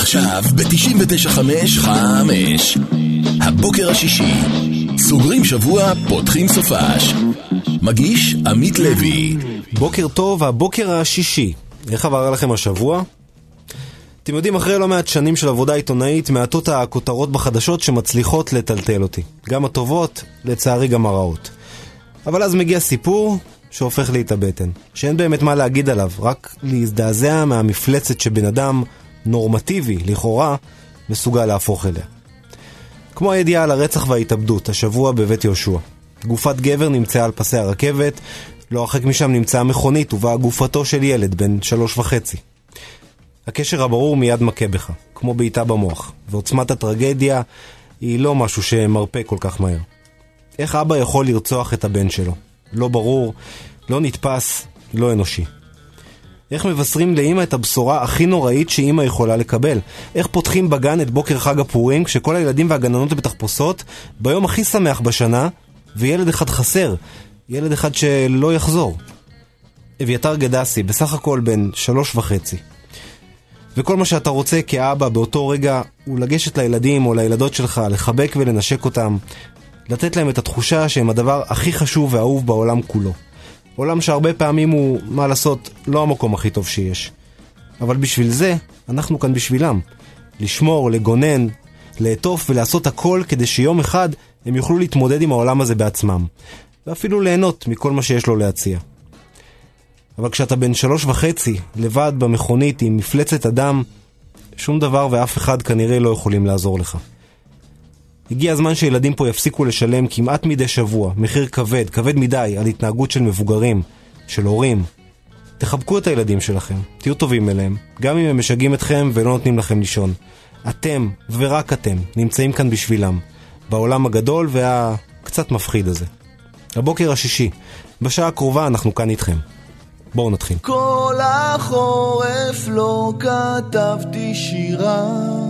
עכשיו ב-99.5 הבוקר השישי. סוגרים שבוע, פותחים סופש. מגיש עמית לוי. בוקר טוב, הבוקר השישי. איך עבר לכם השבוע? אתם יודעים, אחרי לא מעט שנים של עבודה עיתונאית, מעטות הכותרות בחדשות שמצליחות לטלטל אותי. גם הטובות, לצערי גם הרעות. אבל אז מגיע סיפור שהופך לי את הבטן. שאין באמת מה להגיד עליו, רק להזדעזע מהמפלצת שבן אדם נורמטיבי, לכאורה, מסוגל להפוך אליה. כמו הידיעה על הרצח וההתאבדות, השבוע בבית יהושע. גופת גבר נמצאה על פסי הרכבת, לא הרחק משם נמצאה מכונית ובה גופתו של ילד בן 3.5. הקשר הברור מיד מכה בך, כמו בעיטה במוח, ועוצמת הטרגדיה היא לא משהו שמרפא כל כך מהר. איך אבא יכול לרצוח את הבן שלו? לא ברור, לא נתפס, לא אנושי. איך מבשרים לאמא את הבשורה הכי נוראית שאמא יכולה לקבל? איך פותחים בגן את בוקר חג הפורים כשכל הילדים והגננות בתחפושות ביום הכי שמח בשנה וילד אחד חסר, ילד אחד שלא יחזור? אביתר גדסי, בסך הכל בן 3.5. וכל מה שאתה רוצה כאבא באותו רגע הוא לגשת לילדים או לילדות שלך, לחבק ולנשק אותם, לתת להם את התחושה שהם הדבר הכי חשוב ואהוב בעולם כולו. עולם שהרבה פעמים הוא, מה לעשות, לא המקום הכי טוב שיש. אבל בשביל זה, אנחנו כאן בשבילם. לשמור, לגונן, לעטוף ולעשות הכל כדי שיום אחד הם יוכלו להתמודד עם העולם הזה בעצמם. ואפילו ליהנות מכל מה שיש לו להציע. אבל כשאתה בן 3.5, לבד במכונית עם מפלצת אדם, שום דבר ואף אחד כנראה לא יכולים לעזור לך. הגיע הזמן שילדים פה יפסיקו לשלם כמעט מדי שבוע, מחיר כבד, כבד מדי, על התנהגות של מבוגרים, של הורים. תחבקו את הילדים שלכם, תהיו טובים אליהם, גם אם הם משגעים אתכם ולא נותנים לכם לישון. אתם, ורק אתם, נמצאים כאן בשבילם, בעולם הגדול והקצת מפחיד הזה. הבוקר השישי, בשעה הקרובה אנחנו כאן איתכם. בואו נתחיל. כל החורף לא כתבתי שירה,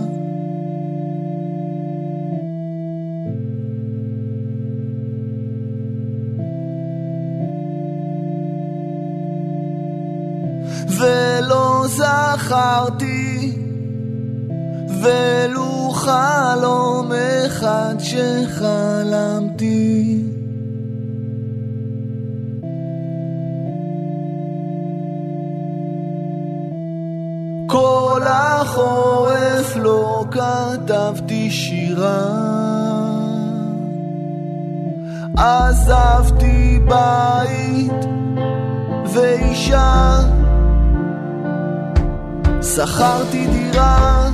ולא זכרתי ולו חלום אחד שחלמתי. כל החורף לא כתבתי שירה, עזבתי בית ואישה, שכרתי דירה,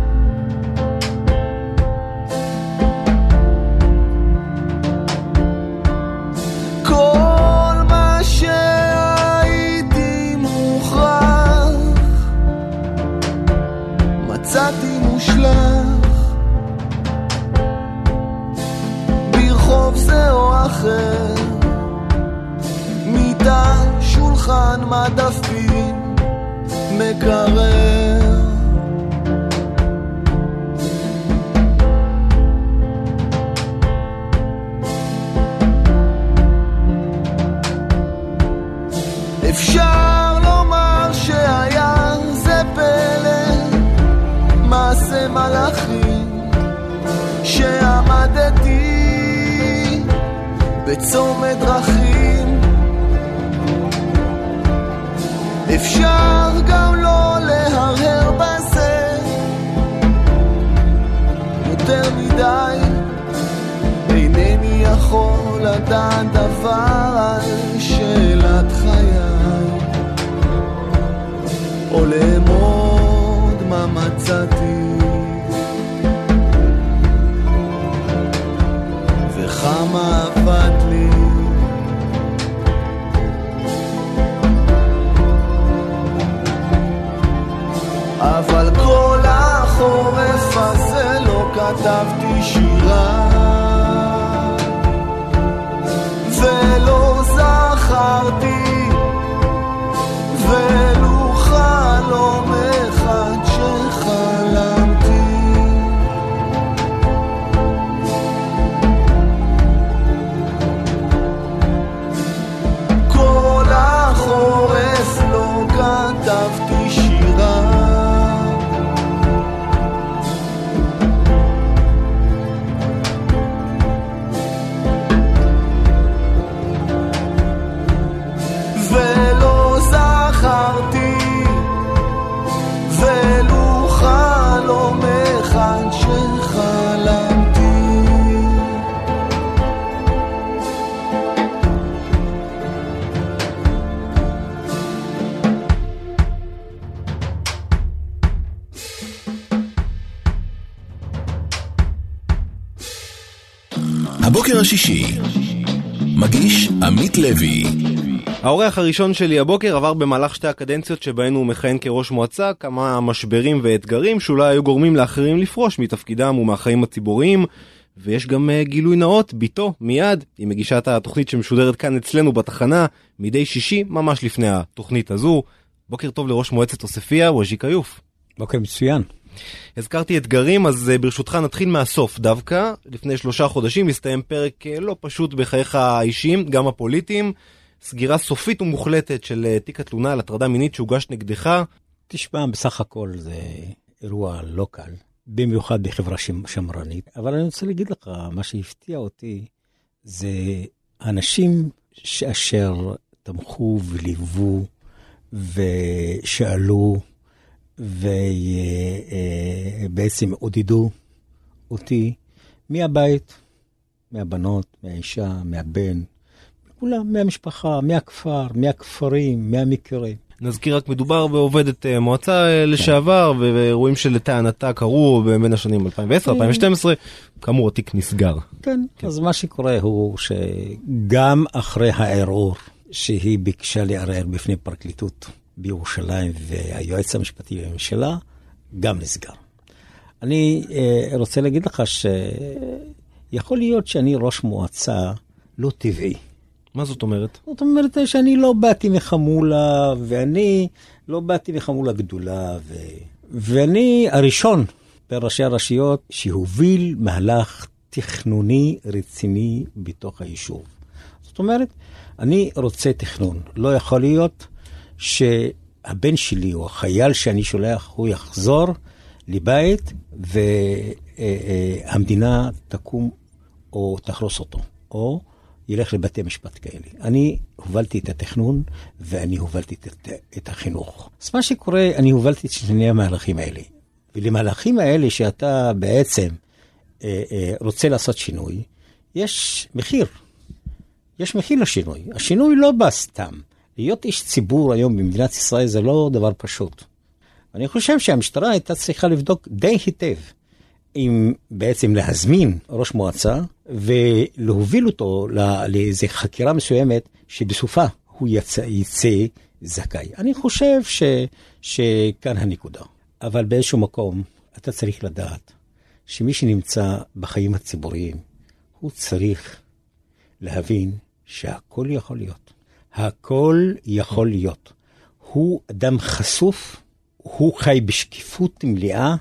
כל מה שהייתי מוכרח מצאתי מושלח, ברחוב זה או אחר, מיטה, שולחן, מדפים, מקרר. אפשר לומר שהיה זה פלא, מעשה מלאכים, שעמדתי בצומת דרכים. אפשר גם לא להרהר בזה יותר מדי, אינני יכול לדעת דבר על שאלת חיי, או לאמוד מה מצאתי וכמה עבד לי. אבל כל החורף הזה לא כתבתי שירה, ולא זכרתי ולו חלום אחד שחלמתי. כל החורף לא כתבתי שירה, הבוקר השישי. מגיש עמית לוי. האורח הראשון שלי הבוקר עבר במהלך שתי הקדנציות שבהן הוא מכהן כראש מועצה כמה משברים ואתגרים שאולי היו גורמים לאחרים לפרוש מתפקידם ומהחיים הציבוריים, ויש גם גילוי נאות, ביתו מיד היא מגישת התוכנית שמשודרת כאן אצלנו בתחנה מדי שישי ממש לפני התוכנית הזו. בוקר טוב לראש מועצת עוספיה, וג'י כיוף. בוקר מצוין. הזכרתי אתגרים, אז ברשותך נתחיל מהסוף דווקא. לפני 3 חודשים הסתיים פרק לא פשוט בחייך האישיים, גם הפוליטיים. סגירה סופית ומוחלטת של תיק התלונה על הטרדה מינית שהוגש נגדך. תשמע, בסך הכל זה אירוע לא קל, במיוחד בחברה שמרנית. אבל אני רוצה להגיד לך, מה שהפתיע אותי זה אנשים שאשר תמכו וליוו ושאלו ובעצם עודדו אותי מהבית, מהבנות, מהאישה, מהבן, כולם, מהמשפחה, מהכפר, מהכפרים, מהמכרים. נזכיר רק מדובר בעובדת מועצה לשעבר, ואירועים שלטענתה קרו בין השנים 2010-2012, כאמור התיק נסגר. כן, אז מה שקורה הוא שגם אחרי הערעור שהיא ביקשה לערער בפני פרקליטות בירושלים והיועץ המשפטי לממשלה, גם נסגר. אני רוצה להגיד לך שיכול להיות שאני ראש מועצה לא טבעי. מה זאת אומרת? זאת אומרת שאני לא באתי מחמולה, ואני לא באתי מחמולה גדולה, ואני הראשון בראשי הרשויות שהוביל מהלך תכנוני רציני בתוך היישוב. זאת אומרת, אני רוצה תכנון. לא יכול להיות שהבן שלי או החייל שאני שולח, הוא יחזור לבית והמדינה תקום או תחרוס אותו, או ילך לבתי משפט כאלה. אני הובלתי את התכנון ואני הובלתי את החינוך. אז מה שקורה, אני הובלתי את שני המהלכים האלה. ולמהלכים האלה שאתה בעצם רוצה לעשות שינוי, יש מחיר. יש מחיר לשינוי. השינוי לא בא סתם. להיות איש ציבור היום במדינת ישראל זה לא דבר פשוט. אני חושב שהמשטרה הייתה צריכה לבדוק די היטב, אם בעצם להזמין ראש מועצה ולהוביל אותו לאיזו חקירה מסוימת שבסופה הוא יצא זכאי. אני חושב שכאן הנקודה. אבל באיזשהו מקום אתה צריך לדעת שמי שנמצא בחיים הציבוריים הוא צריך להבין שהכל יכול להיות. הכל יכול להיות. הוא אדם חשוף, הוא חי בשקיפות מלאה,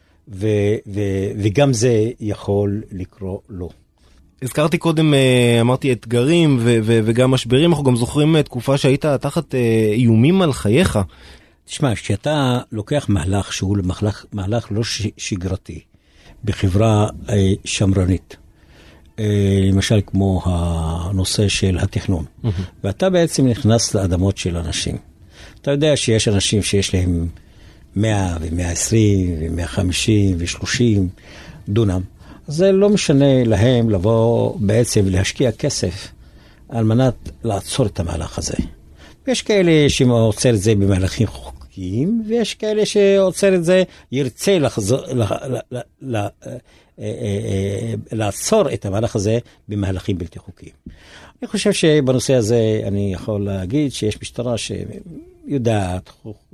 וגם זה יכול לקרוא לו. הזכרתי קודם, אמרתי אתגרים וגם משברים, אנחנו גם זוכרים תקופה שהיית תחת איומים על חייך. תשמע, כשאתה לוקח מהלך שהוא מהלך לא שגרתי, בחברה שמרנית, למשל כמו הנושא של התכנון, ואתה בעצם נכנס לאדמות של אנשים. אתה יודע שיש אנשים שיש להם 100 ו-120 ו-150 ו-30 דונם. זה לא משנה להם לבוא בעצם להשקיע כסף על מנת לעצור את המהלך הזה. ויש כאלה שעוצר את זה במהלכים חוקיים, ויש כאלה שעוצר את זה, ירצה לעצור את המהלך הזה במהלכים בלתי חוקיים. אני חושב שבנושא הזה אני יכול להגיד שיש משטרה שיודעת,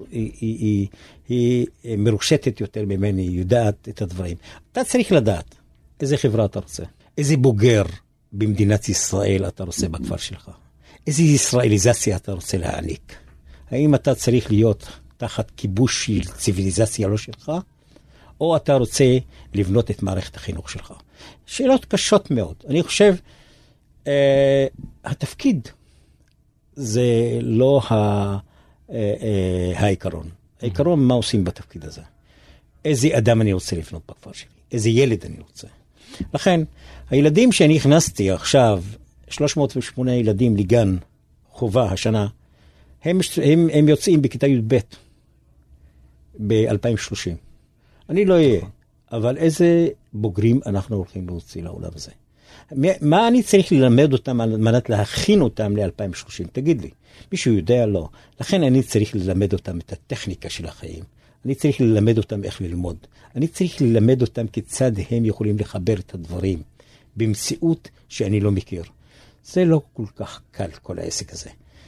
היא מרושתת יותר ממני, יודעת את הדברים. אתה צריך לדעת איזה חברה אתה רוצה, איזה בוגר במדינת ישראל אתה רוצה בכפר שלך, איזה ישראליזציה אתה רוצה להעניק. האם אתה צריך להיות תחת כיבוש של ציוויליזציה לא שלך, או אתה רוצה לבנות את מערכת החינוך שלך. שאלות קשות מאוד. אני חושב, התפקיד זה לא העיקרון. העיקרון, מה עושים בתפקיד הזה? איזה אדם אני רוצה לפנות בכפר שלי? איזה ילד אני רוצה? לכן, הילדים שאני הכנסתי עכשיו, 308 ילדים לגן חובה השנה, הם יוצאים בכיתה י"ב ב-2030. אני לא אהיה, אבל איזה בוגרים אנחנו הולכים להוציא לעולם הזה? מה אני צריך ללמד אותם על מנת להכין אותם ל-2030? תגיד לי, מישהו יודע? לא. לכן אני צריך ללמד אותם את הטכניקה של החיים. אני צריך ללמד אותם איך ללמוד. אני צריך ללמד אותם כיצד הם יכולים לחבר את הדברים במציאות שאני לא מכיר. זה לא כל כך קל, כל העסק הזה.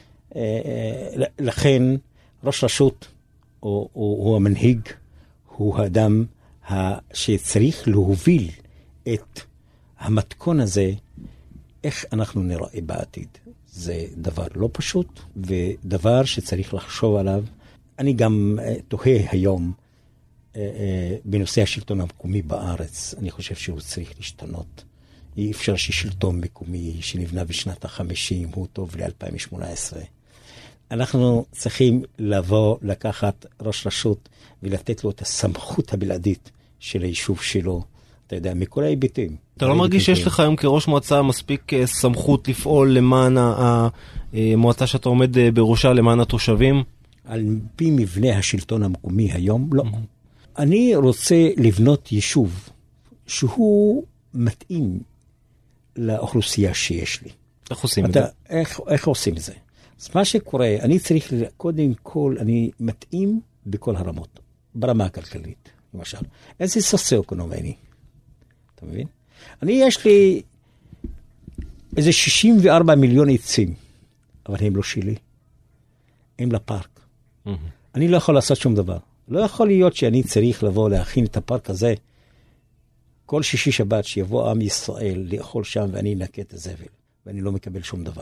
לכן, ראש רשות הוא המנהיג, הוא האדם שצריך להוביל את המתכון הזה, איך אנחנו נראה בעתיד. זה דבר לא פשוט, ודבר שצריך לחשוב עליו. אני גם תוהה היום בנושא השלטון המקומי בארץ. אני חושב שהוא צריך להשתנות. אי אפשר ששלטון מקומי שנבנה בשנת ה-50 הוא טוב ל-2018. אנחנו צריכים לבוא, לקחת ראש רשות ולתת לו את הסמכות הבלעדית של היישוב שלו. אתה יודע, מכל ההיבטים. אתה לא מרגיש שיש לך היום כראש מועצה מספיק סמכות לפעול למען המועצה שאתה עומד בראשה, למען התושבים? על פי מבנה השלטון המקומי היום, לא. אני רוצה לבנות יישוב שהוא מתאים לאוכלוסייה שיש לי. איך עושים את זה? איך עושים את זה? אז מה שקורה, אני צריך, קודם כל, אני מתאים בכל הרמות. ברמה הכלכלית, למשל. איזה סוציו-אקונומי? אתה מבין? יש לי איזה 64 מיליון עצים, אבל הם לא שלי. הם לפארק. אני לא יכול לעשות שום דבר. לא יכול להיות שאני צריך לבוא להכין את הפארק הזה, כל שישי שבת שיבוא עם ישראל לאכול שם ואני אנקה את הזבל, ואני לא מקבל שום דבר.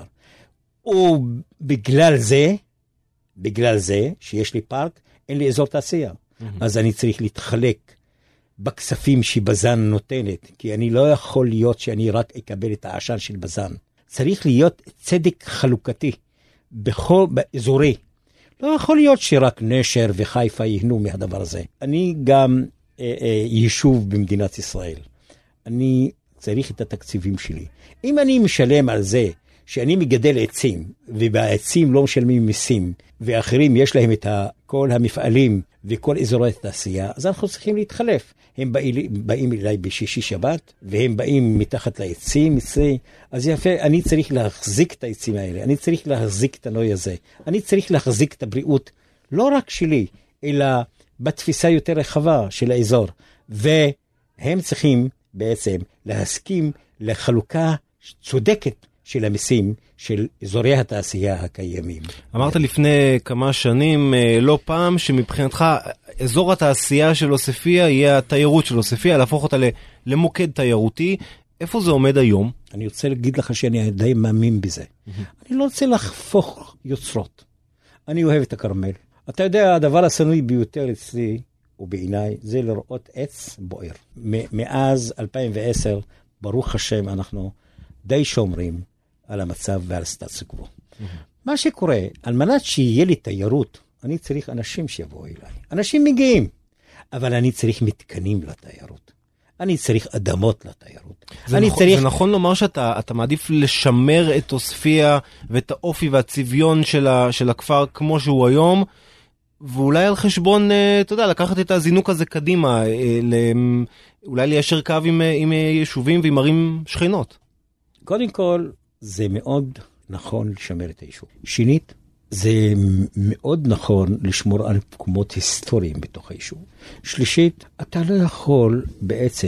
בגלל זה שיש לי פארק, אין לי אזור תעשייה. אז אני צריך להתחלק בכספים שבזן נותנת, כי אני לא יכול להיות שאני רק אקבל את העשן של בזן. צריך להיות צדק חלוקתי באזורי. לא יכול להיות שרק נשר וחיפה ייהנו מהדבר הזה. אני גם יישוב במדינת ישראל. אני צריך את התקציבים שלי. אם אני משלם על זה שאני מגדל עצים, ובעצים לא משלמים מיסים, ואחרים יש להם את כל המפעלים וכל אזורי התעשייה, אז אנחנו צריכים להתחלף. הם באים אליי בשישי שבת, והם באים מתחת לעצים, אז יפה, אני צריך להחזיק את העצים האלה, אני צריך להחזיק את הנוי הזה, אני צריך להחזיק את הבריאות, לא רק שלי, אלא בתפיסה יותר רחבה של האזור, והם צריכים בעצם להסכים לחלוקה צודקת של המיסים של אזורי התעשייה הקיימים. אמרת לפני כמה שנים, לא פעם, שמבחינתך אזור התעשייה של עוספיה יהיה התיירות של עוספיה, להפוך אותה למוקד תיירותי. איפה זה עומד היום? אני רוצה להגיד לך שאני די מאמין בזה. אני לא רוצה להפוך יוצרות. אני אוהב את הכרמל. אתה יודע, הדבר הסנוי ביותר אצלי, ובעיניי, זה לראות עץ בוער. מאז 2010, ברוך השם, אנחנו די שומרים על המצב ועל סטטוס קוו. מה שקורה, על מנת שיהיה לי תיירות, אני צריך אנשים שיבואו אליי. אנשים מגיעים, אבל אני צריך מתקנים לתיירות. אני צריך אדמות לתיירות. זה נכון לומר שאתה מעדיף לשמר את עוספיה ואת האופי והצביון של הכפר כמו שהוא היום, ואולי על חשבון, אתה יודע, לקחת את הזינוק הזה קדימה, אולי ליישר קו עם יישובים ועם ערים שכנות. קודם כל, זה מאוד נכון לשמר את היישוב. שנית, זה מאוד נכון לשמור על מקומות היסטוריים בתוך היישוב. שלישית, אתה לא יכול בעצם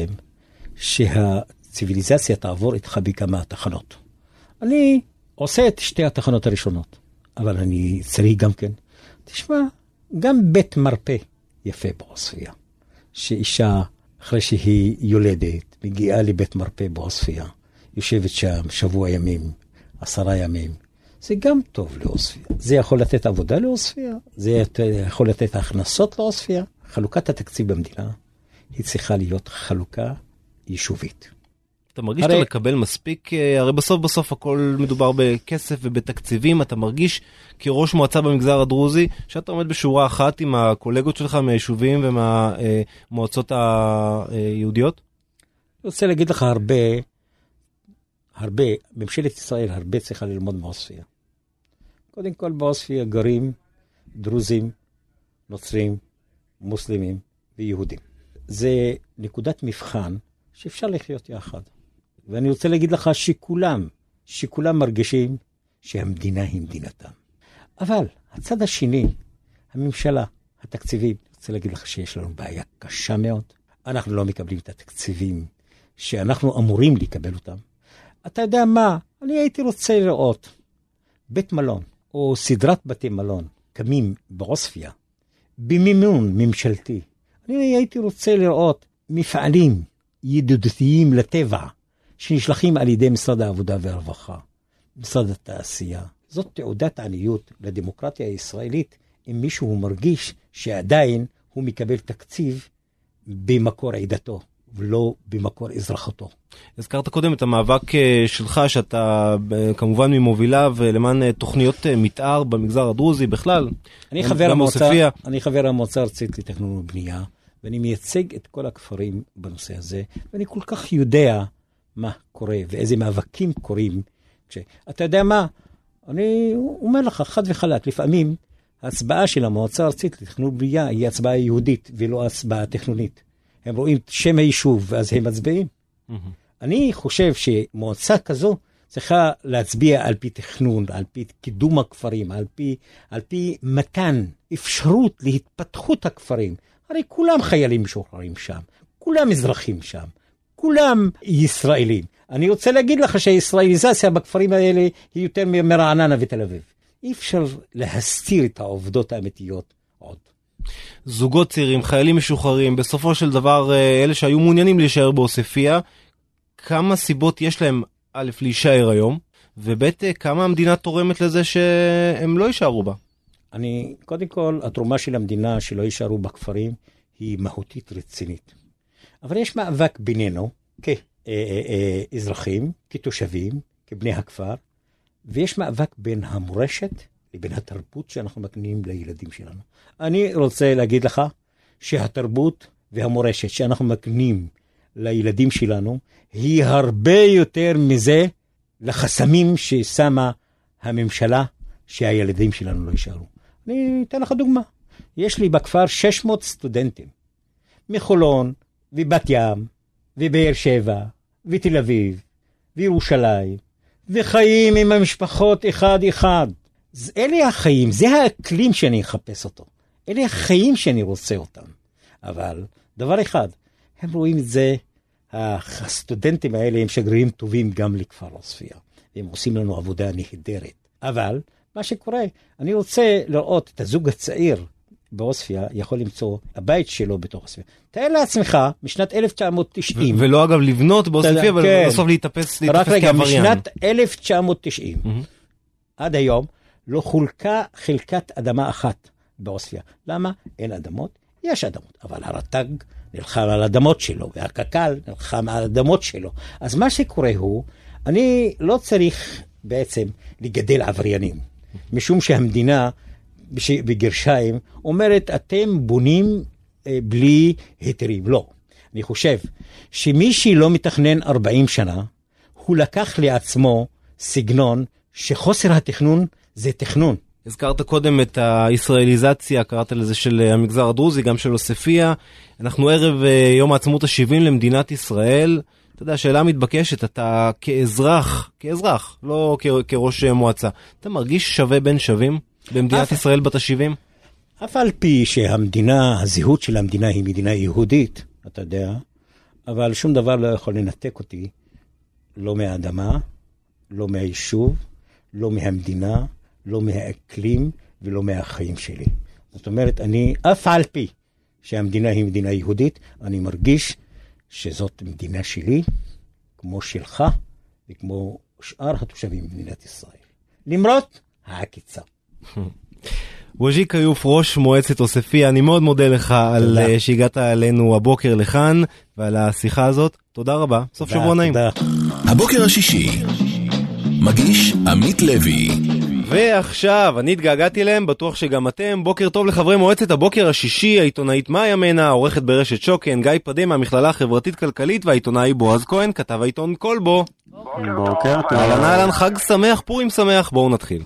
שהציביליזציה תעבור איתך בכמה תחנות. אני עושה את שתי התחנות הראשונות, אבל אני צריך גם כן. תשמע, גם בית מרפא יפה בעוספיה, שאישה אחרי שהיא יולדת, מגיעה לבית מרפא בעוספיה, יושבת שם שבוע ימים, 10 ימים, זה גם טוב לעוספיה. זה יכול לתת עבודה לעוספיה, זה יכול לתת הכנסות לעוספיה. חלוקת התקציב במדינה היא צריכה להיות חלוקה יישובית. אתה מרגיש שאתה מקבל מספיק, הרי בסוף הכל מדובר בכסף ובתקציבים, אתה מרגיש כראש מועצה במגזר הדרוזי, שאתה עומד בשורה אחת עם הקולגות שלך מהיישובים ומהמועצות היהודיות? אני רוצה להגיד לך הרבה, ממשלת ישראל הרבה צריכה ללמוד בעוספיה. קודם כל בעוספיה גרים דרוזים, נוצרים, מוסלמים ויהודים. זה נקודת מבחן שאפשר לחיות יחד. ואני רוצה להגיד לך שכולם מרגישים שהמדינה היא מדינתם. אבל הצד השני, הממשלה, התקציבים, אני רוצה להגיד לך שיש לנו בעיה קשה מאוד. אנחנו לא מקבלים את התקציבים שאנחנו אמורים לקבל אותם. אתה יודע מה? אני הייתי רוצה לראות בית מלון, או סדרת בתי מלון, קמים בעוספיה, במימון ממשלתי. אני הייתי רוצה לראות מפעלים ידידותיים לטבע, שנשלחים על ידי משרד העבודה והרווחה, משרד התעשייה. זאת תעודת עניות לדמוקרטיה הישראלית, אם מישהו מרגיש שעדיין הוא מקבל תקציב במקור עדתו, ולא במקור אזרחותו. הזכרת קודם את המאבק שלך, שאתה כמובן ממובילה, ולמען תוכניות מתאר במגזר הדרוזי בכלל. אני חבר המועצה הארצית לתכנון ובנייה, ואני מייצג את כל הכפרים בנושא הזה, ואני כל כך יודע מה קורה, ואיזה מאבקים קורים. אתה יודע מה? אני אומר לך, חד וחלק, לפעמים ההצבעה של המועצה הארצית לתכנון ובנייה היא הצבעה יהודית, ולא הצבעה טכנונית. הם רואים שם היישוב, ואז הם מצביעים. אני חושב שמועצה כזו צריכה להצביע על פי תכנון, על פי קידום הכפרים, על פי מתן אפשרות להתפתחות הכפרים. הרי כולם חיילים משוחררים שם, כולם אזרחים שם, כולם ישראלים. אני רוצה להגיד לך שהישראליזציה בכפרים האלה היא יותר מרעננה ותל אביב. אי אפשר להסתיר את העובדות האמיתיות עוד. זוגות צעירים, חיילים משוחררים, בסופו של דבר אלה שהיו מעוניינים להישאר בעוספיה, כמה סיבות יש להם א' להישאר היום, וב' כמה המדינה תורמת לזה שהם לא יישארו בה? קודם כל, התרומה של המדינה שלא יישארו בכפרים היא מהותית רצינית. אבל יש מאבק בינינו כאזרחים, כתושבים, כבני הכפר, ויש מאבק בין המורשת לבין התרבות שאנחנו מקנים לילדים שלנו. אני רוצה להגיד לך שהתרבות והמורשת שאנחנו מקנים לילדים שלנו היא הרבה יותר מזה לחסמים ששמה הממשלה שהילדים שלנו לא יישארו. אני אתן לך דוגמה. יש לי בכפר 600 סטודנטים מחולון ובת ים ובאר שבע ותל אביב וירושלים, וחיים עם המשפחות אחד אחד. אלה החיים, זה האקלים שאני אחפש אותו. אלה החיים שאני רוצה אותם. אבל דבר אחד, הם רואים את זה, הסטודנטים האלה הם שגרירים טובים גם לכפר עוספיה. הם עושים לנו עבודה נהדרת. אבל מה שקורה, אני רוצה לראות את הזוג הצעיר בעוספיה, יכול למצוא הבית שלו בתוך עוספיה. תאר לעצמך, משנת 1990. ולא אגב לבנות בעוספיה, אבל בסוף להתאפס רק רגע, משנת 1990, עד היום, לא חולקה חלקת אדמה אחת בעוספיה. למה? אין אדמות? יש אדמות. אבל הרט"ג נלחם על אדמות שלו, והקק"ל נלחם על אדמות שלו. אז מה שקורה הוא, אני לא צריך בעצם לגדל עבריינים, משום שהמדינה, בגרשיים, אומרת, אתם בונים בלי היתרים. לא. אני חושב שמי שלא מתכנן 40 שנה, הוא לקח לעצמו סגנון שחוסר התכנון זה תכנון. הזכרת קודם את הישראליזציה, קראת לזה של המגזר הדרוזי, גם של עוספיה. אנחנו ערב יום העצמאות ה-70 למדינת ישראל. אתה יודע, שאלה מתבקשת, אתה כאזרח, לא כראש מועצה, אתה מרגיש שווה בין שווים במדינת ישראל בת ה-70? אף על פי שהמדינה, הזהות של המדינה היא מדינה יהודית, אתה יודע, אבל שום דבר לא יכול לנתק אותי, לא מהאדמה, לא מהיישוב, לא מהמדינה, לא מהאקלים ולא מהחיים שלי. זאת אומרת, אני, אף על פי שהמדינה היא מדינה יהודית, אני מרגיש שזאת מדינה שלי, כמו שלך, וכמו שאר התושבים במדינת ישראל. למרות העקיצה. ווג'י כיוף, ראש מועצת עוספיה, אני מאוד מודה לך על שהגעת אלינו הבוקר לכאן, ועל השיחה הזאת. תודה רבה, סוף שבוע נעים. הבוקר השישי, מגיש עמית לוי. ועכשיו, אני התגעגעתי להם, בטוח שגם אתם. בוקר טוב לחברי מועצת הבוקר השישי, העיתונאית מאיה מנה, עורכת ברשת שוקן, גיא פדה מהמכללה החברתית-כלכלית, והעיתונאי בועז כהן, כתב העיתון כלבו. בוקר טוב. אהלן, חג שמח, פורים שמח, בואו נתחיל.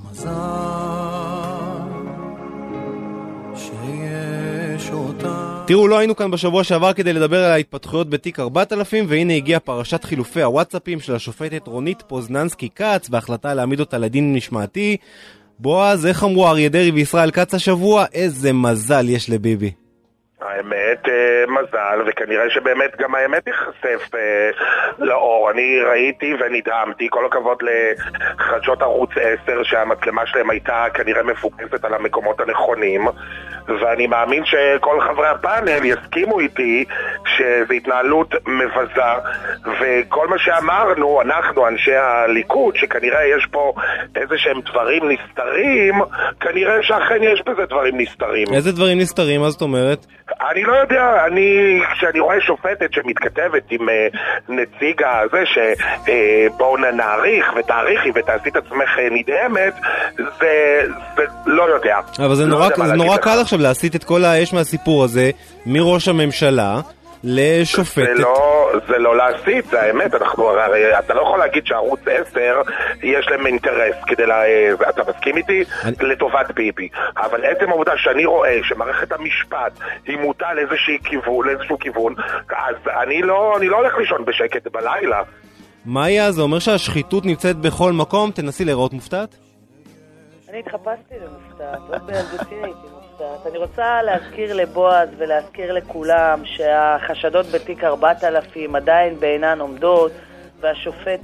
תראו, לא היינו כאן בשבוע שעבר כדי לדבר על ההתפתחויות בתיק 4000, והנה הגיעה פרשת חילופי הוואטסאפים של השופטת רונית פוזננסקי קץ, בהחלטה להעמיד אותה לדין משמעתי. בועז, איך אמרו אריה דרעי וישראל קץ השבוע? איזה מזל יש לביבי. האמת, מזל, וכנראה שבאמת גם האמת ייחשף לאור. אני ראיתי ונדהמתי, כל הכבוד לחדשות ערוץ 10 שהמצלמה שלהם הייתה כנראה מפוקסת על המקומות הנכונים, ואני מאמין שכל חברי הפאנל יסכימו איתי שזו התנהלות מבזה, וכל מה שאמרנו, אנחנו אנשי הליכוד, שכנראה יש פה איזה שהם דברים נסתרים, כנראה שאכן יש בזה דברים נסתרים. איזה דברים נסתרים, מה זאת אומרת? אני לא יודע, כשאני רואה שופטת שמתכתבת עם נציג הזה שבואו נעריך ותעריכי ותעשי את עצמך נדהמת, זה לא יודע. אבל זה נורא קל עכשיו להסיט את כל האש מהסיפור הזה מראש הממשלה לשופטת. זה לא להסיט, זה האמת. אתה לא יכול להגיד שערוץ 10 יש להם אינטרס כדי אתה מסכים איתי? לטובת ביבי. אבל עצם העובדה שאני רואה שמערכת המשפט היא מוטה לאיזשהו כיוון, אז אני לא הולך לישון בשקט בלילה. מאיה, זה אומר שהשחיתות נמצאת בכל מקום? תנסי להיראות מופתעת? אני התחפשתי למופתעת, עוד בילדותי הייתי מופתעת. אני רוצה להזכיר לבועז ולהזכיר לכולם שהחשדות בתיק 4000 עדיין בעינן עומדות, והשופט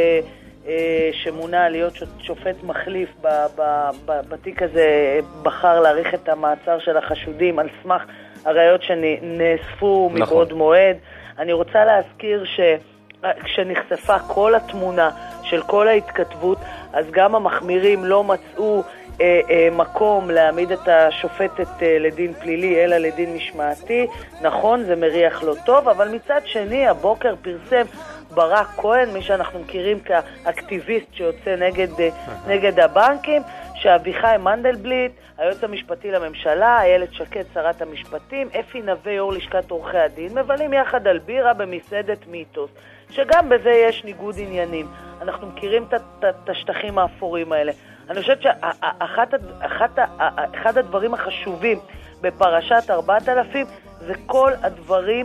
שמונה להיות שופט מחליף בתיק הזה בחר להאריך את המעצר של החשודים על סמך הראיות שנאספו מבעוד מועד. אני רוצה להזכיר כשנחשפה כל התמונה של כל ההתכתבות, אז גם המחמירים לא מצאו מקום להעמיד את השופטת לדין פלילי אלא לדין משמעתי. נכון, זה מריח לא טוב, אבל מצד שני הבוקר פרסם ברק כהן, מי שאנחנו מכירים כאקטיביסט שיוצא נגד הבנקים, שאביחי מנדלבליט, היועץ המשפטי לממשלה, איילת שקד שרת המשפטים, אפי נווה יו"ר לשכת עורכי הדין, מבלים יחד על בירה במסעדת מיתוס, שגם בזה יש ניגוד עניינים. אנחנו מכירים את השטחים האפורים האלה. אני חושבת שאחד הדברים החשובים בפרשת 4000 זה כל הדברים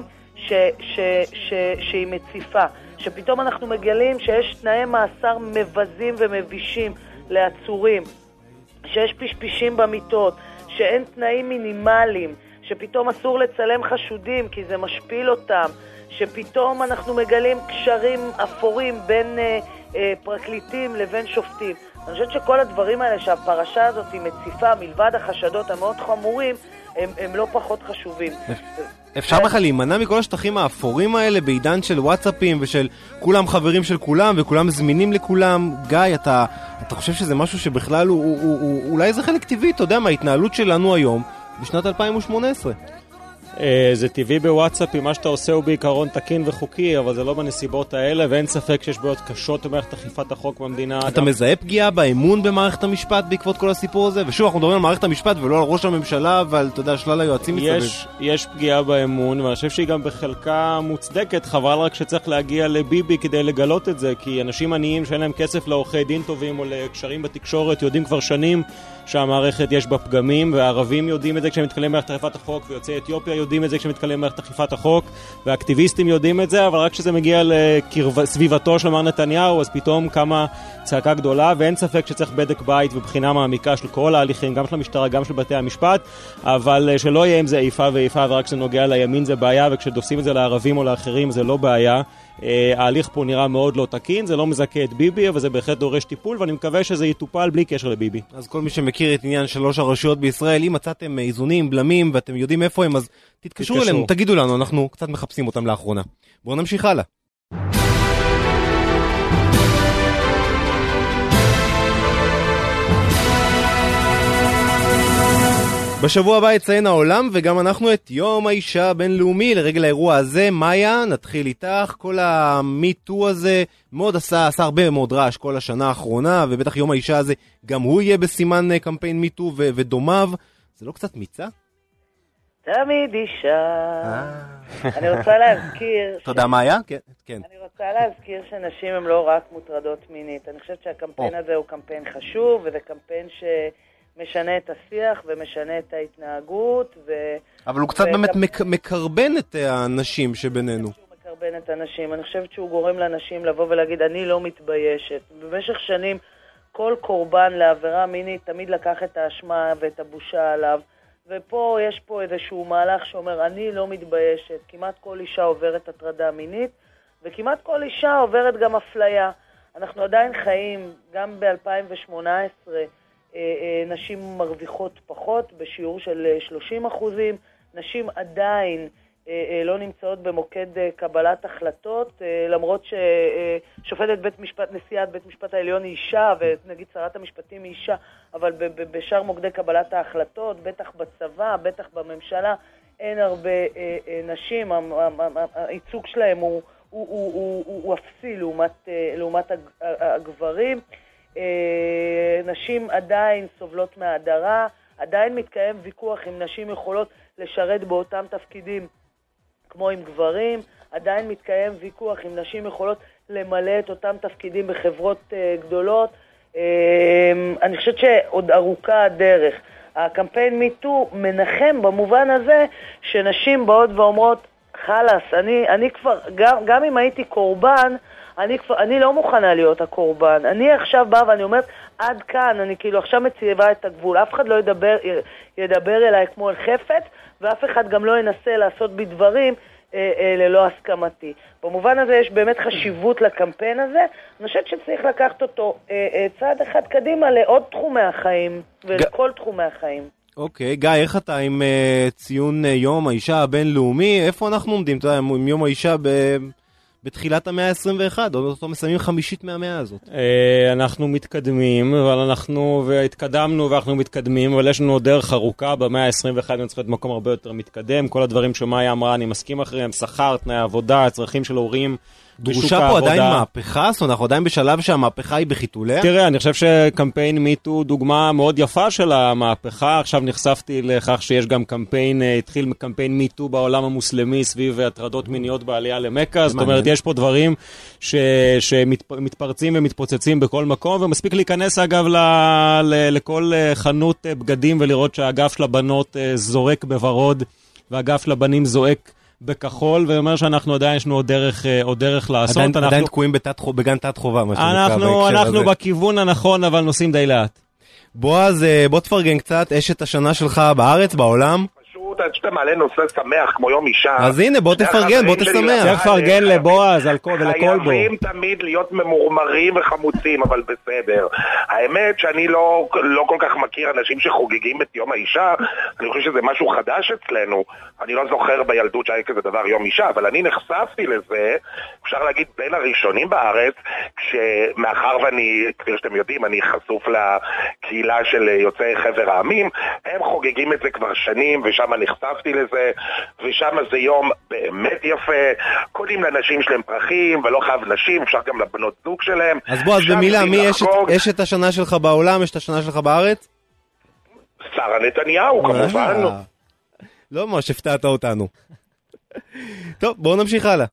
שהיא מציפה, שפתאום אנחנו מגלים שיש תנאי מאסר מבזים ומבישים לעצורים, שיש פשפישים במיטות, שאין תנאים מינימליים, שפתאום אסור לצלם חשודים כי זה משפיל אותם, שפתאום אנחנו מגלים קשרים אפורים בין פרקליטים לבין שופטים. אני חושבת שכל הדברים האלה שהפרשה הזאת היא מציפה, מלבד החשדות המאוד חמורים, הם לא פחות חשובים. אפשר בכלל להימנע מכל השטחים האפורים האלה בעידן של וואטסאפים ושל כולם חברים של כולם וכולם זמינים לכולם? גיא, אתה חושב שזה משהו שבכלל אולי זה חלק טבעי, אתה יודע מה, ההתנהלות שלנו היום בשנת 2018? זה טבעי בוואטסאפ, מה שאתה עושה הוא בעיקרון תקין וחוקי, אבל זה לא בנסיבות האלה, ואין ספק שיש בעיות קשות במערכת אכיפת החוק במדינה. אתה מזהה פגיעה באמון במערכת המשפט בעקבות כל הסיפור הזה? ושוב, אנחנו מדברים על מערכת המשפט ולא על ראש הממשלה, אבל אתה יודע, שלל היועצים מסביב. יש פגיעה באמון, ואני חושב שהיא גם בחלקה מוצדקת, חבל רק שצריך להגיע לביבי כדי לגלות את זה, כי אנשים עניים שאין להם כסף לעורכי דין טובים או לקשרים בתקשורת יודעים כבר שנים שהמערכת יש בה פגמים, והערבים יודעים את זה כשהם מתקלים במערכת אכיפת החוק, ויוצאי אתיופיה יודעים את זה כשהם מתקלים במערכת אכיפת החוק, והאקטיביסטים יודעים את זה, אבל רק כשזה מגיע לסביבתו של מר נתניהו, אז פתאום קמה צעקה גדולה, ואין ספק שצריך בדק בית ובחינה מעמיקה של כל ההליכים, גם של המשטרה, גם של בתי המשפט, אבל שלא יהיה עם זה איפה ואיפה, ורק כשזה נוגע לימין זה בעיה, וכשדוסים את זה לערבים או לאחרים זה לא בעיה. ההליך פה נראה מאוד לא תקין, זה לא מזכה את ביבי, אבל זה בהחלט דורש טיפול, ואני מקווה שזה יטופל בלי קשר לביבי. אז כל מי שמכיר את עניין 3 הרשויות בישראל, אם מצאתם איזונים, בלמים, ואתם יודעים איפה הם, אז תתקשרו אלינו, תגידו לנו, אנחנו קצת מחפשים אותם לאחרונה. בואו נמשיך הלאה. בשבוע הבא יציין העולם וגם אנחנו את יום האישה הבינלאומי. לרגל האירוע הזה, מאיה, נתחיל איתך. כל המיטו הזה מאוד עשה הרבה מאוד רעש כל השנה האחרונה, ובטח יום האישה הזה גם הוא יהיה בסימן קמפיין מיטו ודומיו. זה לא קצת מיצה? תמיד אישה. אני רוצה להזכיר... תודה מאיה? כן. אני רוצה להזכיר שנשים הן לא רק מוטרדות מינית. אני חושבת שהקמפיין הזה הוא קמפיין חשוב, וזה קמפיין משנה את השיח ומשנה את ההתנהגות. אבל הוא קצת באמת מקרבן את האנשים שבינינו. הוא מקרבן את האנשים. אני חושבת שהוא גורם לאנשים לבוא ולהגיד, אני לא מתביישת. במשך שנים כל קורבן לעבירה מינית תמיד לקח את האשמה ואת הבושה עליו, ופה יש פה איזשהו מהלך שאומר, אני לא מתביישת, כמעט כל אישה עוברת הטרדה מינית, וכמעט כל אישה עוברת גם אפליה. אנחנו עדיין חיים, גם ב-2018, נשים מרוויחות פחות, בשיעור של 30%, נשים עדיין לא נמצאות במוקד קבלת החלטות, למרות ששופטת בית משפט, נשיאת בית משפט העליון היא אישה, ונגיד שרת המשפטים היא אישה, אבל בשאר מוקדי קבלת ההחלטות, בטח בצבא, בטח בממשלה, אין הרבה נשים, הייצוג שלהם הוא אפסי לעומת הגברים. נשים עדיין סובלות מהדרה, עדיין מתקיים ויכוח אם נשים יכולות לשרת באותם תפקידים כמו עם גברים, עדיין מתקיים ויכוח אם נשים יכולות למלא את אותם תפקידים בחברות גדולות. אני חושבת שעוד ארוכה הדרך. הקמפיין מיטו מנחם במובן הזה שנשים באות ואומרות, חלס, אני כבר, גם אם הייתי קורבן, אני לא מוכנה להיות הקורבן. אני עכשיו באה ואני אומרת, עד כאן, אני כאילו עכשיו מציבה את הגבול. אף אחד לא ידבר אליי כמו אל חפץ, ואף אחד גם לא ינסה לעשות בי דברים ללא הסכמתי. במובן הזה יש באמת חשיבות לקמפיין הזה. אני חושבת שצריך לקחת אותו צעד אחד קדימה לעוד תחומי החיים, ולכל תחומי החיים. אוקיי, גיא, איך אתה עם ציון יום האישה הבינלאומי? איפה אנחנו עומדים? אתה יודע, עם יום האישה בתחילת המאה ה-21, עוד אותו מסיימים 50% מהמאה הזאת. אנחנו מתקדמים, והתקדמנו ואנחנו מתקדמים, אבל יש לנו עוד דרך ארוכה, במאה ה-21 אני צריך להיות מקום הרבה יותר מתקדם, כל הדברים שמאיה אמרה, אני מסכים אחריהם, שכר, תנאי עבודה, הצרכים של הורים, דרושה פה עדיין מהפכה? זאת אומרת, אנחנו עדיין בשלב שהמהפכה היא בחיתוליה? תראה, אני חושב שקמפיין מיטו דוגמה מאוד יפה של המהפכה. עכשיו נחשפתי לכך שיש גם קמפיין, התחיל קמפיין מיטו בעולם המוסלמי סביב הטרדות מיניות בעלייה למכה. זאת אומרת, יש פה דברים שמתפרצים ומתפוצצים בכל מקום, ומספיק להיכנס אגב לכל חנות בגדים ולראות שהאגף של הבנות זורק בוורוד, והאגף של הבנים זועק בכחול, ואומר שאנחנו עדיין יש לנו עוד דרך לעשות. עדיין תקועים בגן תת חובה, מה שנקרא. אנחנו בכיוון הנכון, אבל נוסעים די לאט. בועז, בוא תפרגן קצת, אשת השנה שלך בארץ, בעולם. עד שאתה מעלה נושא שמח כמו יום אישה. אז הנה, בוא תפרגן, בוא תשמח. צריך לפרגן לבועז ולכל בו. חייבים תמיד להיות ממורמרים וחמוצים, אבל בסדר. האמת שאני לא כל כך מכיר אנשים שחוגגים את יום האישה. אני חושב שזה משהו חדש אצלנו. אני לא זוכר בילדות שהיה כזה דבר יום אישה, אבל אני נחשפתי לזה, אפשר להגיד בין הראשונים בארץ, שמאחר ואני, כפי שאתם יודעים, אני חשוף לקהילה של יוצאי חבר העמים, הם חוגגים את זה כבר שנים, ושם נחשפתי לזה, ושם זה יום באמת יפה, קונים לנשים שלהם פרחים, ולא חייב נשים, אפשר גם לבנות זוג שלהם. אז בוא, אז במילה, מי יש את השנה שלך בעולם, יש את השנה שלך בארץ? שרה נתניהו, כמובן. לא ממש הפתעת אותנו. טוב, בואו נמשיך הלאה.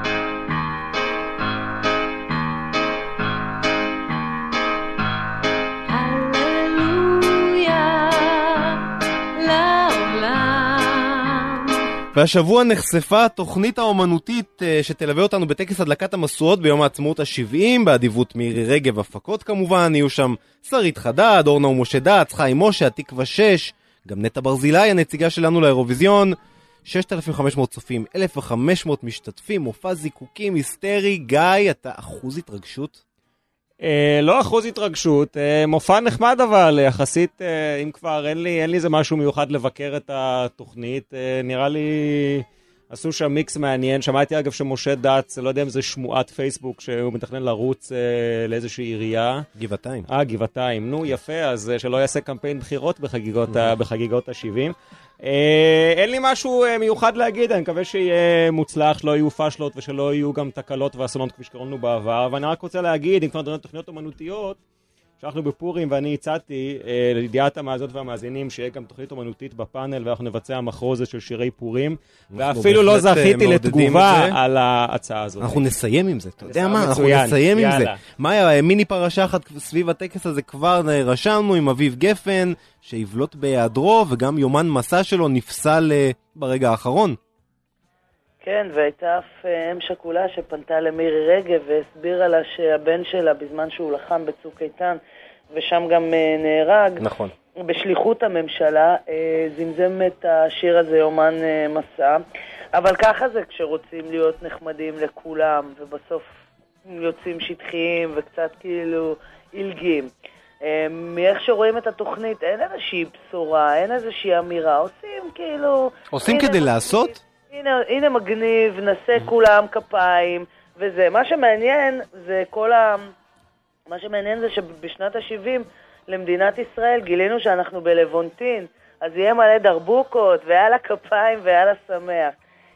והשבוע נחשפה התוכנית האומנותית שתלווה אותנו בטקס הדלקת המשואות ביום העצמאות ה-70, באדיבות מירי רגב הפקות כמובן, יהיו שם שרית חדד, אורנה ומשה דץ, חיים משה, התקווה 6, גם נטע ברזילי, הנציגה שלנו לאירוויזיון, 6,500 צופים, 1,500 משתתפים, מופע זיקוקים, היסטרי. גיא, אתה אחוז התרגשות? לא אחוז התרגשות, מופע נחמד אבל יחסית, אם כבר אין לי איזה משהו מיוחד לבקר את התוכנית, נראה לי עשו שם מיקס מעניין. שמעתי אגב שמשה דץ, לא יודע אם זה שמועת פייסבוק, שהוא מתכנן לרוץ לאיזושהי עירייה. גבעתיים. גבעתיים, נו יפה, אז שלא יעשה קמפיין בחירות בחגיגות ה-70. אין לי משהו מיוחד להגיד, אני מקווה שיהיה מוצלח, שלא יהיו פשלות ושלא יהיו גם תקלות ואסונות כפי שקראנו בעבר. ואני רק רוצה להגיד, אם כבר מדברים על תוכניות אומנותיות, שאנחנו בפורים ואני הצעתי לידיעת המאזינות והמאזינים שיהיה גם תוכנית אומנותית בפאנל, ואנחנו נבצע מחרוזת של שירי פורים, ואפילו לא זכיתי לתגובה על ההצעה הזאת. אנחנו נסיים עם זה, אתה יודע מה? אנחנו נסיים עם זה. מאיה, מיני פרשה אחת סביב הטקס הזה כבר רשמנו עם אביב גפן, שיבלוט בהיעדרו, וגם יומן מסע שלו נפסל ברגע האחרון. כן, והייתה אף אם שכולה שפנתה למירי רגב והסבירה לה שהבן שלה, בזמן שהוא לחם בצוק איתן, ושם גם נהרג. נכון. בשליחות הממשלה, זמזם את השיר הזה יומן מסע. אבל ככה זה כשרוצים להיות נחמדים לכולם, ובסוף יוצאים שטחיים וקצת כאילו אילגים. מאיך שרואים את התוכנית, אין איזושהי בשורה, אין איזושהי אמירה, עושים כאילו... עושים כדי לעשות? הנה מגניב, נעשה כולם כפיים, וזה. מה שמעניין זה מה שמעניין זה שבשנת ה-70 למדינת ישראל גילינו שאנחנו בלוונטין, אז יהיה מלא דרבוקות, והיה לה כפיים והיה לה שמח.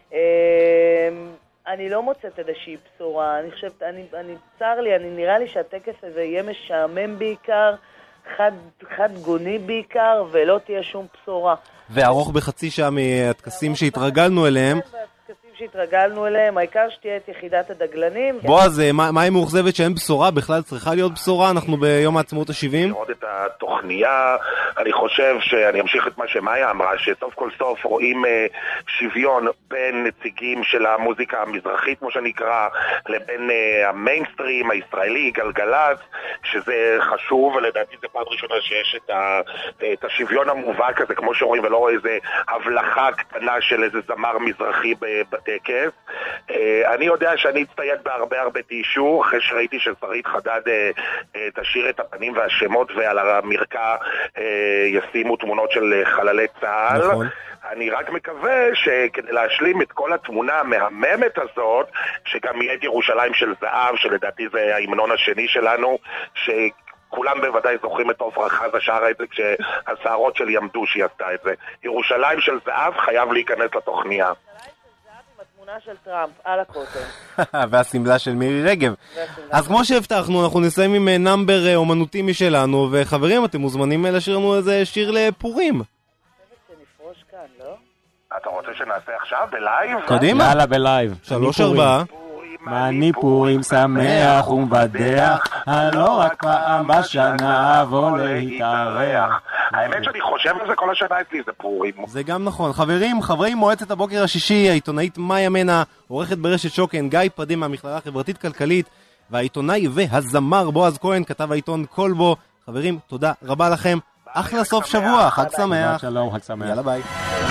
אני לא מוצאת איזושהי בשורה, אני חושבת, צר לי, נראה לי שהטקס הזה יהיה משעמם בעיקר, חד גוני בעיקר, ולא תהיה שום בשורה. וארוך בחצי שעה מהטקסים שהתרגלנו אליהם. שהתרגלנו אליהם, העיקר שתהיה את יחידת הדגלנים. בועז, מה היא מאוכזבת שאין בשורה? בכלל צריכה להיות בשורה, אנחנו ביום העצמאות ה-70. לראות את התוכניה, אני חושב שאני אמשיך את מה שמאיה אמרה, שסוף כל סוף רואים שוויון בין נציגים של המוזיקה המזרחית, כמו שנקרא, לבין המיינסטרים הישראלי, גלגלת, שזה חשוב, ולדעתי זה פעם ראשונה שיש את השוויון המובהק הזה, כמו שרואים, ולא רואה איזה הבלחה קטנה של איזה זמר מזרחי בטקס. אני יודע שאני אצטייד בהרבה תישור, אחרי שראיתי ששרית חדד תשאיר את הפנים והשמות, ועל המרקע ישימו תמונות של חללי צה"ל. נכון. אני רק מקווה שכדי להשלים את כל התמונה המהממת הזאת, שגם יהיה את ירושלים של זהב, שלדעתי זה ההמנון השני שלנו, כולם בוודאי זוכרים את עופרה חזה שרה את זה כשהשערות שלי עמדו שהיא עשתה את זה. ירושלים של זהב חייב להיכנס לתוכניה. התמונה של טראמפ על הכותל. והסמלה של מירי רגב. אז כמו שהבטחנו, אנחנו נסיים עם נאמבר אומנותי משלנו, וחברים, אתם מוזמנים לשיר לנו איזה שיר לפורים. אני חושבת שנפרוש כאן, לא? אתה רוצה שנעשה עכשיו בלייב? קדימה. יאללה בלייב. 3-4. אני פורים שמח ומבדח, לא רק פעם בשנה אבוא להתארח. האמת שאני חושב על זה כל השנה אצלי, זה פורים. זה גם נכון. חברים, חברי מועצת הבוקר השישי, העיתונאית מאיה מנה, עורכת ברשת שוקן, גיא פדים מהמכללה החברתית-כלכלית, והעיתונאי והזמר בועז כהן, כתב העיתון קולבו. חברים, תודה רבה לכם. אחלה סוף שבוע, חג שמח. שלום, חג שמח. יאללה ביי.